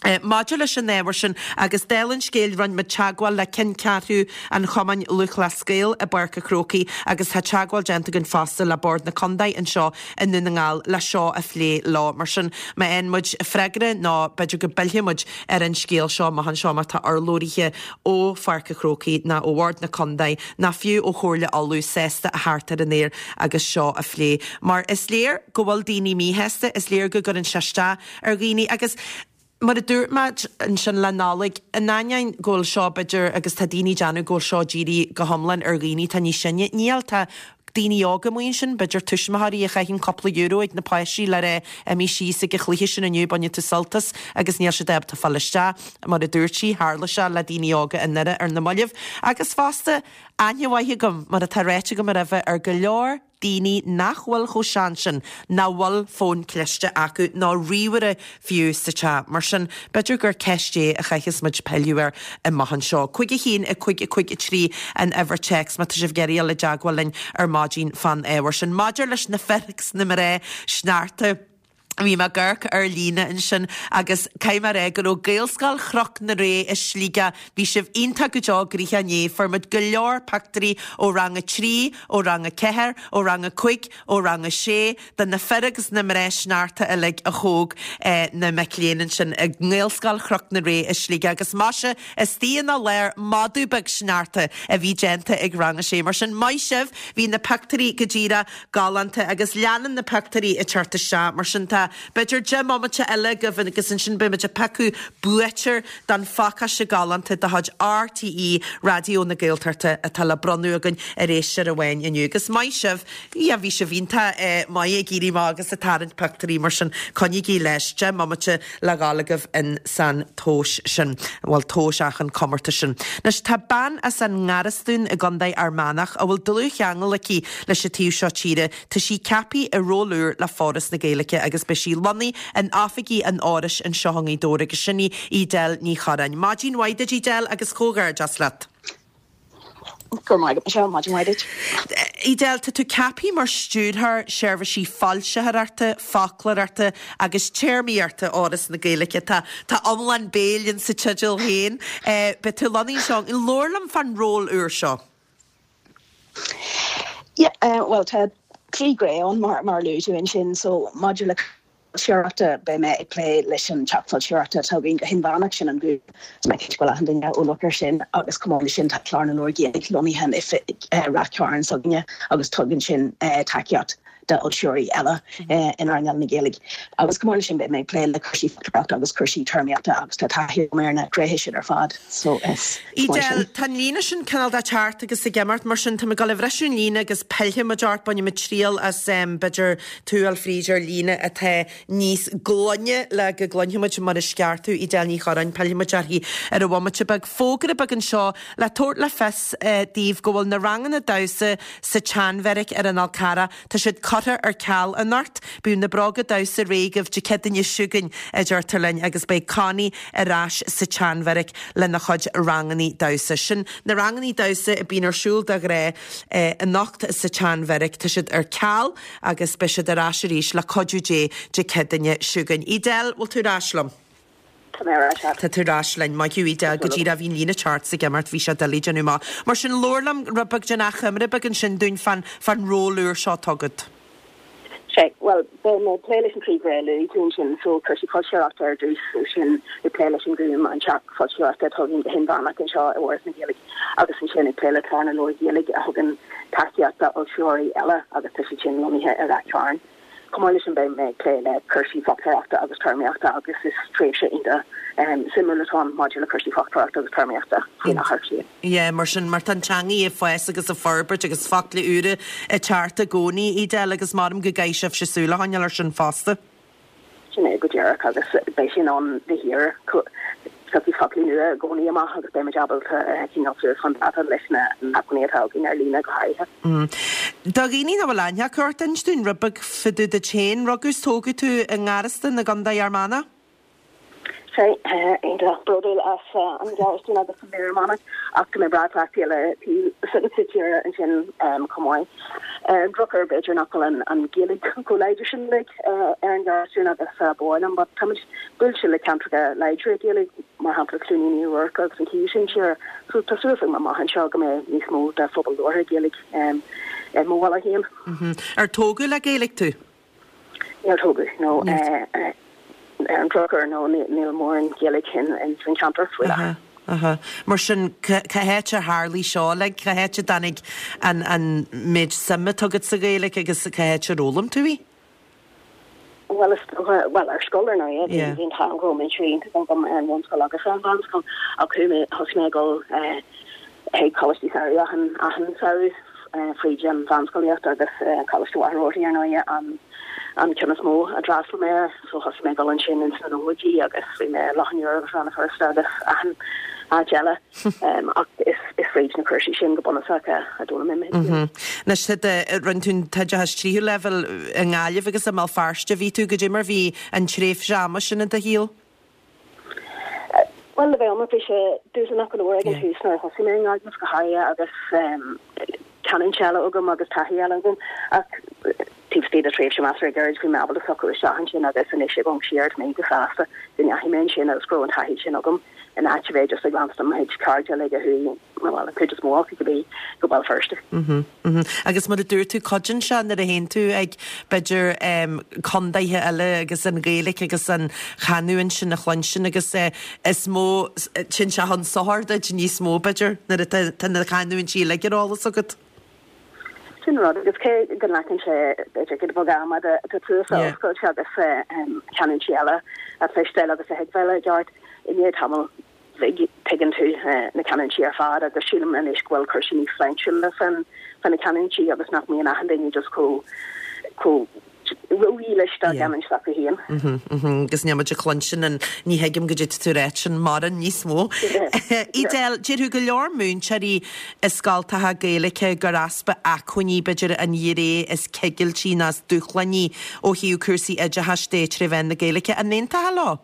Module sin éhar sin agus délann scéil run me teagháil le cin cearú an chomain luch le scéil a barca crocaí agus tá teagháil genta gon fásta le bord na condaid an seo in nu ngáil le seo a phlé lá mar sin me ein muid freigre ná beidir go bilhimuid an scéil seo má han seo mar tá arlórithe ó farca crocaí na óhard na condaid na fiú ó chóirle alú sésta a hátar an éir agus seo a phlé. Mar is léir go bhfuil daoine míheste is léir go gur an seiste ar ghaoine agus mar a dúirtmaid an sin le nálaigh a náin ggóil seo beidir agus tá daoine deanú ggóil seo ddírí go homlan ar ghaoine tá ní sinne níl tá daoine ága muon sin beidir tuismathaí a chaithín coppla euro ag na páisí le ré mí sí sa go chluiche sin aniu banne tú saltas agus níor se deb tá falliste mar a dúirtí hála se le daoine ága in nire ar na moileh agus fásta ainehhaithe gom mar a tá réite go mar raheh ar go leor daoine nachhfuil cho seansin ná bhfuil fón cliste acu ná riomhare fiú sa te mar sin beidir gur ceisté a chaichas muid peúir i maithan seo. Chuige chin a chuig trí an Everchecks má tá sibh geirí le deagháilin ar mádín fan éhar sin. Maidir leis na ferrics na mar ré snearta Bhí me ggurc ar lína in sin agus caiimar gur ó géalscail chroch na ré is slíga bhí sibh ionta go deá gríthe ané formid go leor pactarí ó ranga 3, ó ranga 4, ó ranga 5, ó ranga 6 den na ferrigus na mar ré snearta a le a chóg na mecléanaan sin a géalscail chroch na ré is slíga agus máise is tíon a léir madú bag snearta a bhí genta ag ranga sé mar sin mai sibh hí na pactarí go ddíra galanta agus leanan na pactarí i tearta se mar sin beidir de mamate eile go bhna agus sin bimete pecu buetir dan facha se galanta de had RTE radio na Gaeltarte a tal bronú agan a rééisir a bhain aniu. Agus mai sibh a bhí se bhínta mai géirí má agus a tarint pactarí mar sin conigí leis de mamate le galagah in san tóis sin bhil tóisachan commarta sin. Nes tá ban a san ngarastún a gandaid armánach a bhfuil dulú cheangal lecí leis se tíú seo tíre tá sí capi a róúr le fóras na Gaeilge agus sí Lonnie an áfaí an áris an seohangaí dóra agus sinní ídel ní charain. Máidín waide dídel agus cógar just let. Gur mai se máidín waide. Ídel tá tú capi mar stúdthar seirbh sí falsehararta, faclararta agus téirmíarta áras na Gaeilge tá omlan bélion sa tidil héin be tú Lonnie seong in lórlam fan ról úr seo. Well tá trí gré an mar lúú in sin so modular Sharata be me play leis an chapfal Sharata tugin hinvanach sin an group me go handing ólocker sin agus kom sin tá klar an orgénig lomi hen if rakarn soginne agus tugin sin takiat da Oshuri Ella in our na Gaelig. Agus kom sin be me play le kursi fotograft agus kursi termiata agus tá tahir merna grehish ar fad. So Idel tan lína sin canal da chart agus sa gemart mar sin tá gal bhreisiún lína agus pelhe majart banne mit tríal as beidir túal fríger lína a the níos glonne le go glonnemuid mar sceartú Idel ní chorain pelhe majarhí ar a bhmate bag fógur a bag an seo le toirt le fes díomh gohfuil na rangan na dasa sa Chanveric ar an Alcara tá siad cutter ar cal an nart bú na braga dasa réigh de cedanne siúgan a deirtarlein agus bei Connie a ráis sa Chanveric le na chud ranganí dasa sin na ranganí dasa a bín arsúl a ré a nacht sa Chanveric tá siad ar cal agus be siad a ráis ríis le codú de cedanne siúgan. Idel bhil tú ráislam. Tá tú ráislein mai hiú Idel go ddíra bhín lína chart sa gemart bhí se dalíidirú má. Mar sin lórlam rubag de nach chumre bag an sin dún fan róúr seo tugad. Well, ben playlist tree grelu sin so kursi culture after do sin the playlist groom and chat culture after talking to him van and shaw awards and gaelic agus sin playlist an lord gaelic hagen takiata Oshuri Ella agus sin lomi he a charn coalition by me play kursi factor after agus termiata agus is straight in the similar to modular kursi factor after agus termiata in a harshi mar sin martanchangi e fes agus a farber agus fakle ure a charta goni Idel agus marm go gaisef se sula hanjalar sin faste sin go jerk agus basing on the here Saki fakli nu goni ma agus be jabal kin of fan lesna nakuneta in Erlina Gaia. Dagini na walanya curtainstun rubag fidu de chain rogus togu to an garastan na ganda yarmana. einta brodul as an garstún agus an bemanach ach me bratile tiir an sin komoi. Drucker beger knuckle an gelig collation like an garstún agus boil but tam bulsle cantra leidre gelig mar hapla cluni work agus an kisin sure so surfing ma han go me ní smó de fobal door gelig mo wall him. Tógu le gaelig tú? Ja tógu no an drucker no Neil Moore and gelig in St. Cantor with Mar sin cahéte Harlí seo le cahéte danig an méid sama tugad sa gaelig agus cahéte rólam túí? Well, our scholar now, yeah, in town go and train to come and one school agus an van come. I'll come has me go college area and so free gym van school after this college to water here now yeah and kind small a draft from there so has me go and train in the woody agus we me lachen euro from the first this and Jella is free na cursi sin go bonasaka I don't remember. Na si runtún taide has tríú level an gáileh agus am farste ví tú go Jimmar ví an tréf jama sin a híl? Well le bheith fi dus an go organ húsnar hosí mé agus go haia agus canan Jella agam agus tahi agam ach tífsté a tréf sem master garage fi mabel a socu sehan sin agus an isise gom siart mé go fasta den hi men sin agus gro an tahi sin agam. And actually just like Lanston my card like who well I could just walk it could be go well first. Agus mar a dúir tú codjin se na a hen tú ag beidir condaithe eile agus an gaelic agus an chanuin sin na chlansin agus is mó sin se han sohar de ní smó beidir na tan chanuin sí le all agad. Sin rod agus cé gan lekin sé beidir go bogama de tú go agus canan siela a festel agus a headvela yard in ye tamil pegin to na canan chi fad agus sílim an isgwel cursin í Frenchil fan na canan chi agus nach mi an ahanding just co roiile gaman sa hían. Gus neama de chlansin an ní heigim gojit tú réitsin mar an ní smó. Idel jeú go leor mún seí is sáiltathe gaalacha gur aspa acuní beidir an dhiré is cegil tí nas dúchlaní ó hiú cursaí ide hastéit re ven na gaalacha a nénta lá.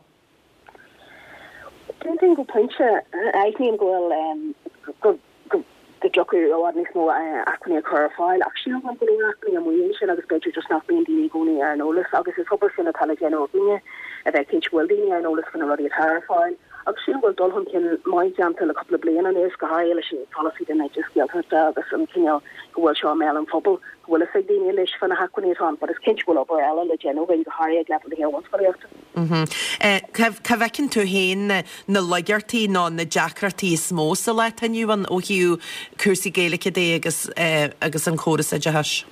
Think go punch I go the joker or ní smó acne choáil actually go acne am sin agus be just nach being die goni ar nolas agus is hopper sin a tal genine a bheit kinch welding ar nolas fan a rudi haarfáil actually will dul hun kin mai jam till a couple of blian an is go haile sin policy den I just gel her agus an kin go show me an fobal will sig die English fan a hakne on but is kinch will over ela le geno when go hair level here once for Cavecin tú héin na legartí ná na Jackratí smó sa le aniu an ó hiú cursaí gaalacha dé agus an choras a jahas.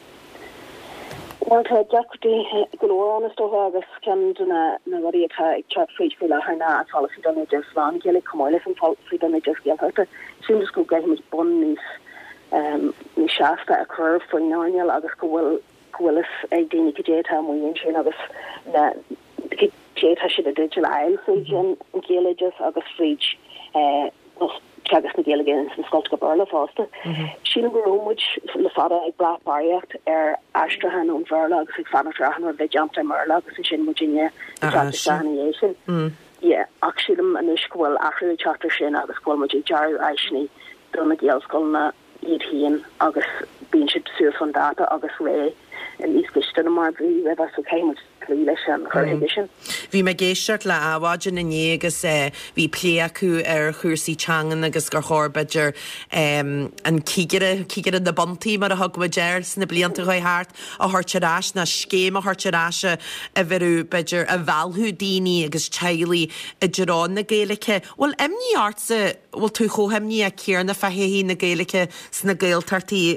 Well Jackratí go honest agus can na rudi ag chat free fi le na policy done just van gaelig comoile an policy done just gel her sin just go get him bon ní shasta a curve for náil agus gohfuil ag déine godéta mu sin agus na Jeta should a digital aisle fridge géiles agus fridge agus na géilegin san Scott go burla fásta. Sin go much le fada ag bra bariacht Astrahan on verla agus ag fanatrahan or bheit jumpta merla agus sin Virginia Saniation. Yeah, actually an iscoil achru chatter sin agus scoil mu jar aisni donna géalscoil na iad hían agus bín si suúr fan data agus ré an níosciste na mar bhí bheith so céim leis an chuhigisin. Bhí me géisiart le áhaidin na ní agus bhí plé acu ar chuirsaí teangan agus gur chórbeidir an cígere na bontaí mar a thugmaidir na blianta chuthart a thuirteráis na scéim a thuirteráise a bhirú beidir a bhealthú daoine agus tealaí i dderán na gaalacha. Well imní ása bhfuil tú chóhamní a céar na fehíí na gaalacha sna gailtartaí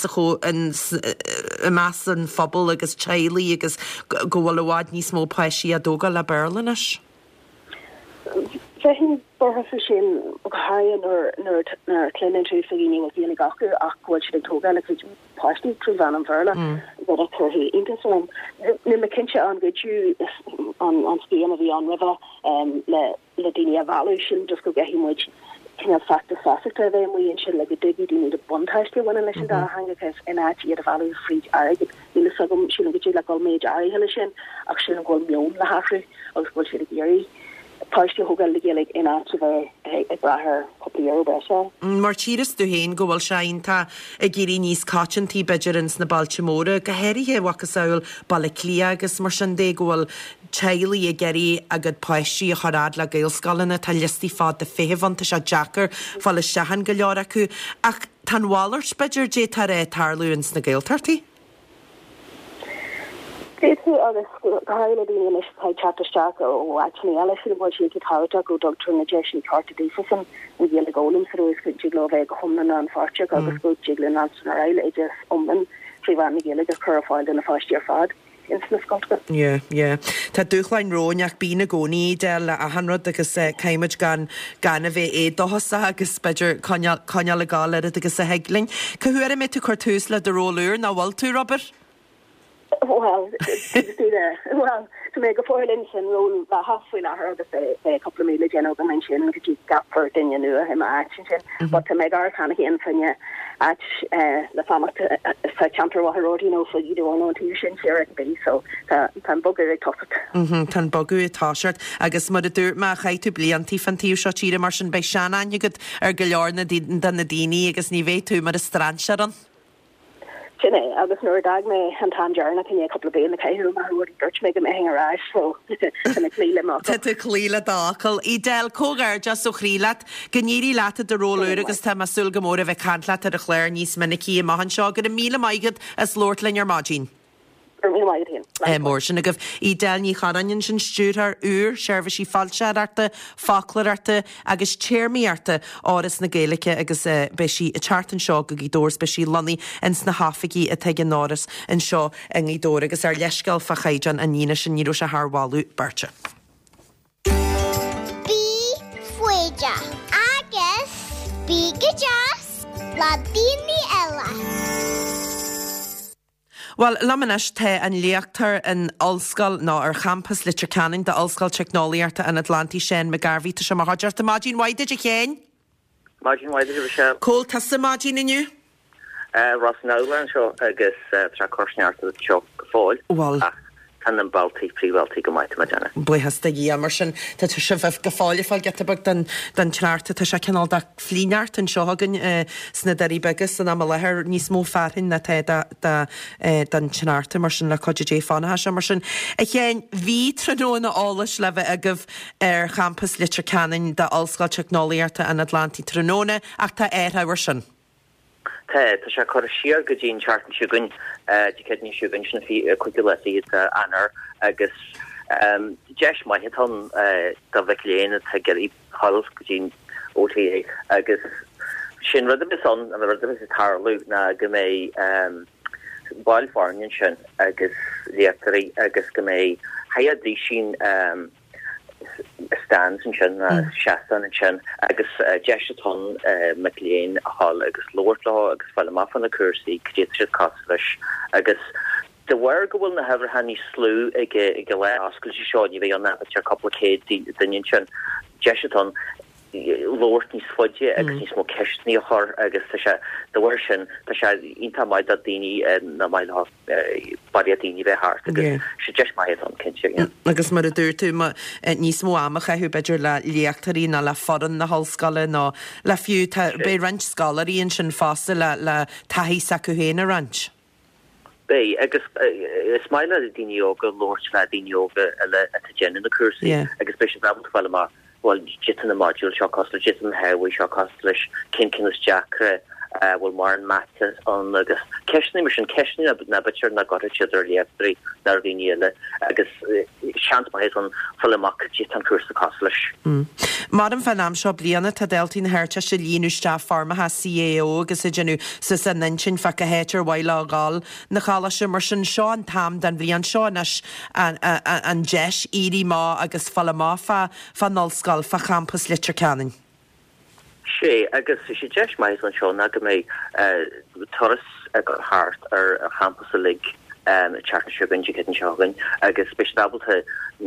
in meas an fphobal agus tealaí agus go bhfuil bhád níos mó páisí a dóga le Berlinis? Fehin bortha sin hain nar clinin tú fagini was dhéana gacu ach bhfuil si ag tóga le páistí trú bhean an bherla go a chuirthaí intaslam. Ní me cinse an goú an spéan a bhí an river le daine a bhú sin just go gahí muid factor factor they we sin like a diggy do need a bontaiste when election da hanga case in at the value free arrogant in the sagum she like all major hill sin actually go mion la hafri or go she gary táiste thugal géig in átre ag brathair couple euro bre. Mar tíras du héin gohfuil seinta a géirí níos cáintí beidirins na Baltimóra, go héirithe wachasáil Balaclia agus mar sin dé gohfuil teilí a geirí agad poisí a chorád le gailscalana tá listí fád de féhhananta se Jackar fáil sehan go leor acu ach tan Waller beidir dé tar tarlúins na gailtartaí? Déú agus gaile bí is chatteteach ó actually eile bhil si táta go doctor na jeisi carta défasan an ggéala ggólim sa roiis go jiglo bheith go chumna an fáte agus go jiglin an san eile idir omban tríhhan na ggéala gur chuáil in na fáistíar fad. Yeah. Tá dúchlein róneach bína gcónaí de le a hanrod agus caiimiid gan a bheith édóhasa agus beidir coneal le gáile agus a heglinn. Cahuair mé tú chuirtús le de róúr ná bhil tú, Robert? Well, to make a foreign and roll the halfway la her a couple of million general dimension to keep gap for in you know him action but to make our kind of in from you at the family champion what road you know so you don't know to shin share it be so tan bogu tough tan bogu táisiart agus mar dúr má chaitú bliantí fantíú seo tíre mar sin bei seanna you good go leor na daine agus ní bhéh tú mar a strandsear an agus nuair dag me an tanjarna can a couple of na caiú mar dúirt me go hang ará so clíle má. Tá clíle dácail í del cógar just ó chrílat gníí láta de róúir agus tá masúl gomór a bheith cantla ar a chléir níos minicí a mahan seo go a míle maigad as Lordlin ar mágin. Mór sin agah í del ní charainn sin stúrthar úr seirbhísí fáilsearta, fáclararta agus téirmíarta áras na Gaeilge agus beisi a chartan seo go í dórs beisi Lonnie ins na hafaí a teige náras an seo an í dór agus ar leiscail fa chaidan a níine sin níú se thbháú barte. Bí fuide agus bí go deas le daoine eile. Well, lamanis te an leachtar an allscoil ná ar campus litir canin de allscoil technoliarta an Atlanti sin me garví ta sem hajar ta Magin Waide je chéin? Magin Waide je bese. Cól ta sa Magin inniu? Ross Nolan seo agus tra corsnearta seo fáil. Well. Tan an baltí príbaltí go maith ma jana. Buchas de í mar sin tá tu se bheith go fáile fáil getabag den tráta tá se canál da flíneart an seogan sna darí begus an am lethir níos mó fearhin na te den tnáta mar sin le codé fanna se mar sin. A chéin hí tróna álas le bheith agah ar campus litir canin de allscoil technoliarta an Atlanti tróna ach tá airthhar sin. Tá se chu siar go dtín chartan siúgann dicední siúgann sin fi cuiileí anar agus deis mai hetan go bheith léana tá geí hall go dtín óta agus sin rud is an a rud is tarlú na go mé bailfarnin sin agus létarí agus go mé haiadí sin stands and sin Shastan and sin agus jeton McLean hall agus Lordlaw agus Falma fan na Cursi Kjitrid Koslish agus the word go will na have hanny slew ige le askul si shod you on that a couple of kids the sin jeton Lord ní sfodje agus ní smó kechtní chor agus de version inta mai dat dini na mai bariatini be hart agus se just mai an ken agus mar a dúir tú níos mó amach a hu beidir le leachtarí na le foran na hallscale ná le fiú be ranch scalarí an sin fásta le taihí sacuhéna ranch. Bei agus smaile a dini yoga Lord le dini yoga le a gen in the cursi agus spe Falma. Well, jitan the module shot cost jitan highway shot cost kinkinus jackre well mar matter on agus keshni mission keshni na butcher na got each other yesterday narviniele agus chant by on fullamak jitan curse the costlish Madam Fanam shop bliana ta deltin hercha se línu staff farma ha CAO agus genu sa sanin fa ka heter waila gal na chala mar sin Sean tam dan bhíon Seanis an jesh iri ma agus fallama fa nolscal fa campus litir canin. Sé agus sé jeis mai an seo na go mé toras ag hart ar campus a lig charter bin segan agus specialta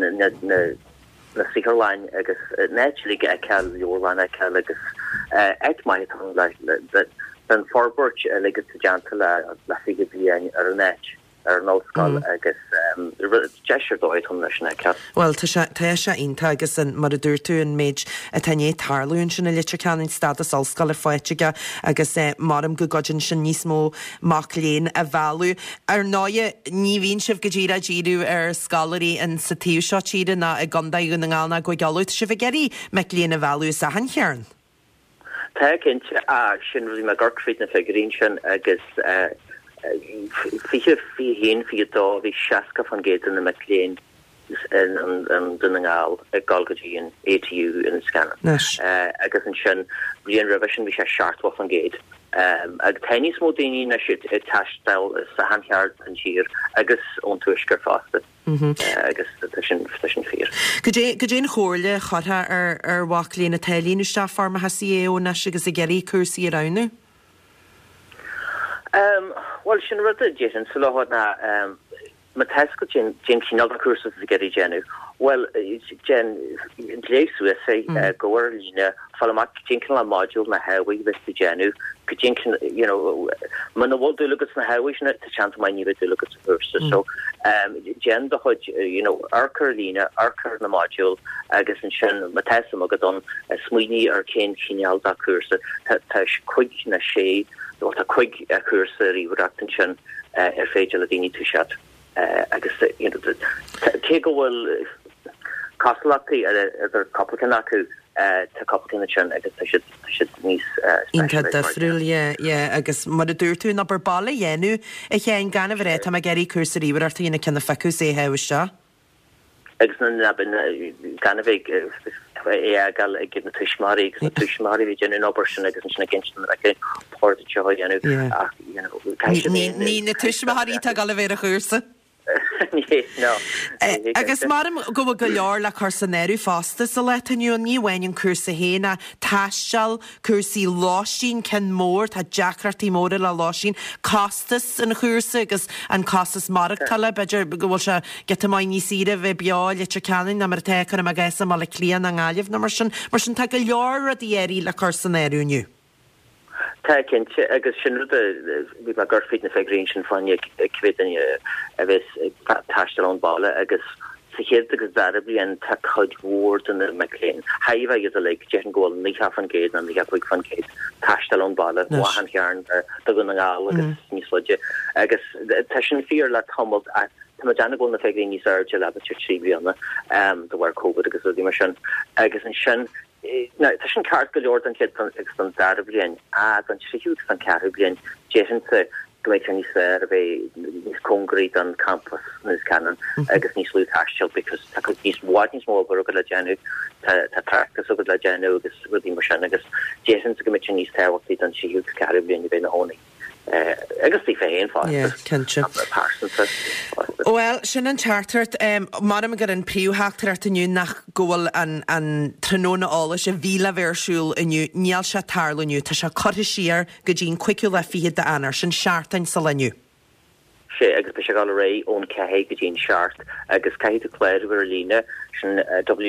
na siharlein agus netlig e kell Jolein e kell agus et mai den forburt legus janta le fi bli ar net nóscoil agus deisir dóid chun leis na ceap. Well tá sé ionta agus an mar a dúirtú an méid a tané tarlún sin na litir ceann stadas allscoil ar fáitige agus marm go godin sin níos mó mac léon a bhealú. Ar náide ní bhíonn sibh go ddíra díú ar scalarí an sa tíú seo tíide na a gandaú na ngána go gealút si bh geirí me léon a bhealú sa han chearn. Tá cinnte sin ruí me gorcfrid na figurín sin agus fiche fi hén fi dá hí seaca fan géan na McLean an dunnaáil galgadí an ATU in scanner. Agus an sin rion revision vi sé seartwa fan géad. Ag tennis mó déine na si tastel sa hanheart an sir agus ón tuisgur faste. Agus sin fear. Go dé chóirle chotha ar bhalíon na telíú sta farma hasí ó na agus a geirí cuasaí aránú? Well sin rud Jason so na ma tesko Jane Kinalda cursus a geri genu. Well Jen léú sé goir lína fallach jinkin a module na hawi vis genu jinkin man wol dulugus na hawiisna te chant mai ni dulugus first so Jen the hod arker lína arker na module agus an sin ma tesam agadon smini ar Jane Kinalda cursa quick na sé a quick cursa riveractin sin féidir a dini tushad agus ke go will Coslaki er Coplican acu te Coplican sin agus should níos Inta de friúlia agus mar a dúirtú na barbala dhéennn a ché an gan bhré tá a geirí cuasaí ar tína cinna fecu sé heiste. Agus na bin ganvig gal gin na tuismari gus na tuismari vi gennn obersin agus sin genstin port joennu ní na tuismarí tá gal ver a chusa. No. Agus marm go go leor le chusanéú fásta sa letanú níhhain cuasa héna taisteal cuasaí láisín cen mór tá deacratí móra le láisín castas an chusa agus an castas marachtaile beidir gohfuil se get mai ní siide bheith beáil litir ceann na mar tecan a gaisa má le clían an gáileh na mar sin tá go leor a dhéirí le chusanéúniu. Tá cinnte agus sin bhí me gurfid na fegrin sin fanne cuidan a bheits taistelón balla agus sa chéad agus darabli an tá chud mhór an McLean. Haimh is a le jean ggóil ní fan géad an ní chuig fan géad taistelón balla wahan chearn do gon an gáil agus níosloide agus tá sin fear le tomult a Tá deanna go na fegrin ní surge le tríblianna do war COVID agus dí mar sin agus an sin tá sin ceart go leor an chéad an darblian an siú an ceblian Jason se go ní sé a bheith níos concrete an campus nus canan agus níos lú tastel because tá níos níos mó go le genu tá practice go le genu agus rudí mar sin agus Jason go mit níos tehachtí an siú ceblian i bheith na hónig. Agus tí féin fá Well sin an chartart mar gur an príúhaachtar aniu nach ggóil an tróna álas a bhíle bhéirsúil iniu níall se tarlaniu tá se choir siar go dtín cuiiciú le fiad de anar sin seaartain sa leniu. sé agus be se gal ré ón cehé go dtín seart agus caiith a léir lína sin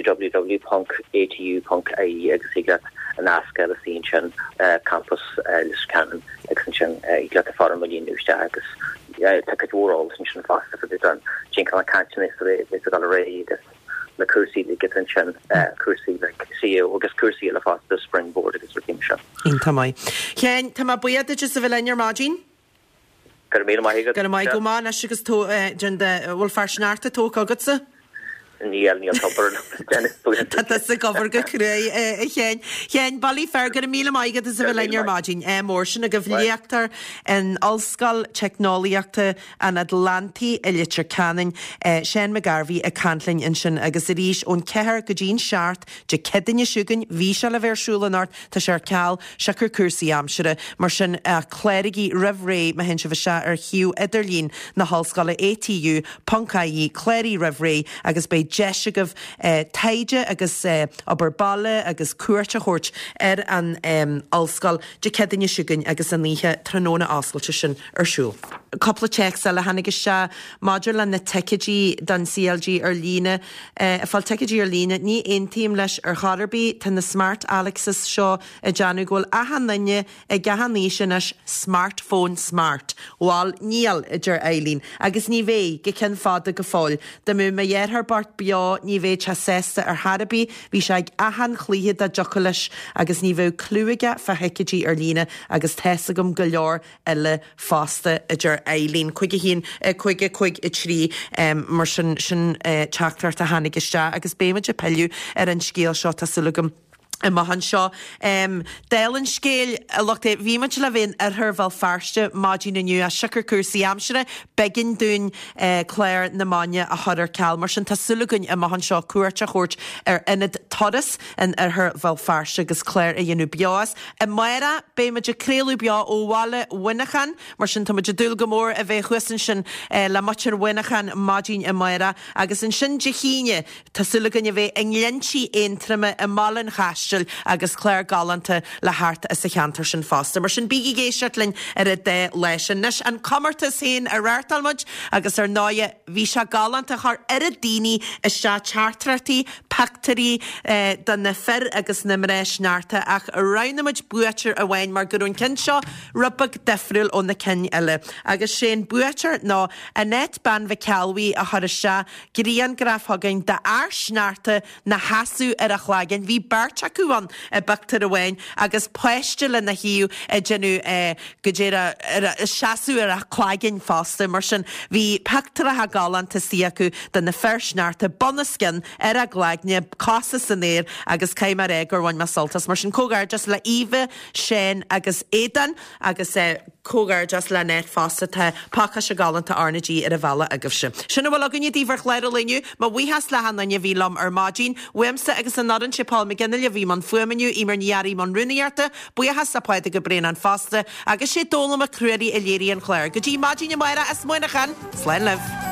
www.atu.ie agus igla an asca a sin sin campus Liscanan agus sin igla a far milíúste agus takeúrá sin fasta for an sin kann cantin is gal ré agus na cuasaí get an sin cuasaí le CEO agus cuasaí le fasta springboard agus rutim se. Inta mai. Chéin tá buiad just a bhfuil lear mágin? Gur mai go má na sigus tó bhfuil farsnáta tó agatsa? Níl topper Tá sa gofar go cré chéin bailí fer gur míle maigad is a bh lear mágin mór sin a go bhléachtar an allscail technoliaachta an Atlanti a litir canin Sean McGarvey a canlainn in sin agus a ríis ón cethir go dín seart de cedanne siúgan bhí se le bhéirsúlanart tá sé ceall se gur cuasaí amsere mar sin a chléirigí rih me hen se bh se ar hiú idirlín na hallscala ATU, Puncaí, Cléirí rih agus bei deisegah taide agus aber balle agus cuairte chóirt an allscoil de cedaine siúgan agus an níthe tróna ascailte sin arsúl. Coppla checks a le hannig se Maidir le na tecidí don CLG ar líne fáil tecidí ar líne ní aontíim leis ar chadarbí tan na Smart Alexis seo a deanúgóil a hanne a gahanní sin as smartphone smart bháil níl idir élín agus ní bhéh go cin fáda go fáil de mú ma dhéarthar bart beá ní bhéh te sésta ar Harbí bhí se ag ahan chlíhiad a jocolis agus ní bhéh clúige fa hecidí ar líne agus teessa gom go leor eile fásta idir élín chuige hín chuige chuig i trí mar sin teachtar a hanig iste agus béimeid a peiliú ar an scéal seo tá sulagam I mahan seo délan scéil a lochta bhíimeid le bhíon ar thar bhil fearste mádí na nniu a sicar cuasaí amsere begin dún Claire na Maine a thudar ceall mar sin tá sulúgann a mahan seo cuairte chóirt ar inad todas an ar thar bhil fearste agus Claire a dhéanú beás. I maira béimeid a créalú beá óháile winachan mar sin táid dúil go mór a bheith chuan sin le muir winachan mádín i maira agus an sin de chiine tá sulúgann a bheith an lentí éontrame i málan chas agus Claire galanta le hart a sa cheantar sin fásta. Mar sin bíigi géisiirtlinn ar a dé leis nis an commartas héin a réirtalmuid agus ar náide bhí se galanta chu ar a daoine is se chartratí pactarí don na fer agus na mréis nearta ach a ranimiid buatir a bhhain mar gurún cin seo rubbag defriúil ó na cin eile. Agus sé buatir ná a net ban bheith cealhí a thura se guríon grafthagain de ars nearta na hasú ar a chlágan bhí bert Cuan a bachtar a bhain agus poiste le na hiú a genú go déire seaú ar a chláigin fásta mar sin bhí pectar a ha galanta sí acu den na fersnearta bonascin ar a gláigne casa san éir agus céimar égur bhain masoltas mar sin cógar just le Eva, Shane agus Édan agus cógar just le net fásta te pacha se galanta arnadí ar a bhela agah se. Sinna bhfuil agunne díhar chléir leniu, má bhuihas le hanna bhílam ar mádín, Wemsa agus an nadan sipá me gennne le bhí man fuamaniu imar níarí man runnearta, buíhas sa páide go bréan an fásta agus sé dólam a cruirí a léirí an chléir. Go dtí mádín maira as muinechan, slein leh.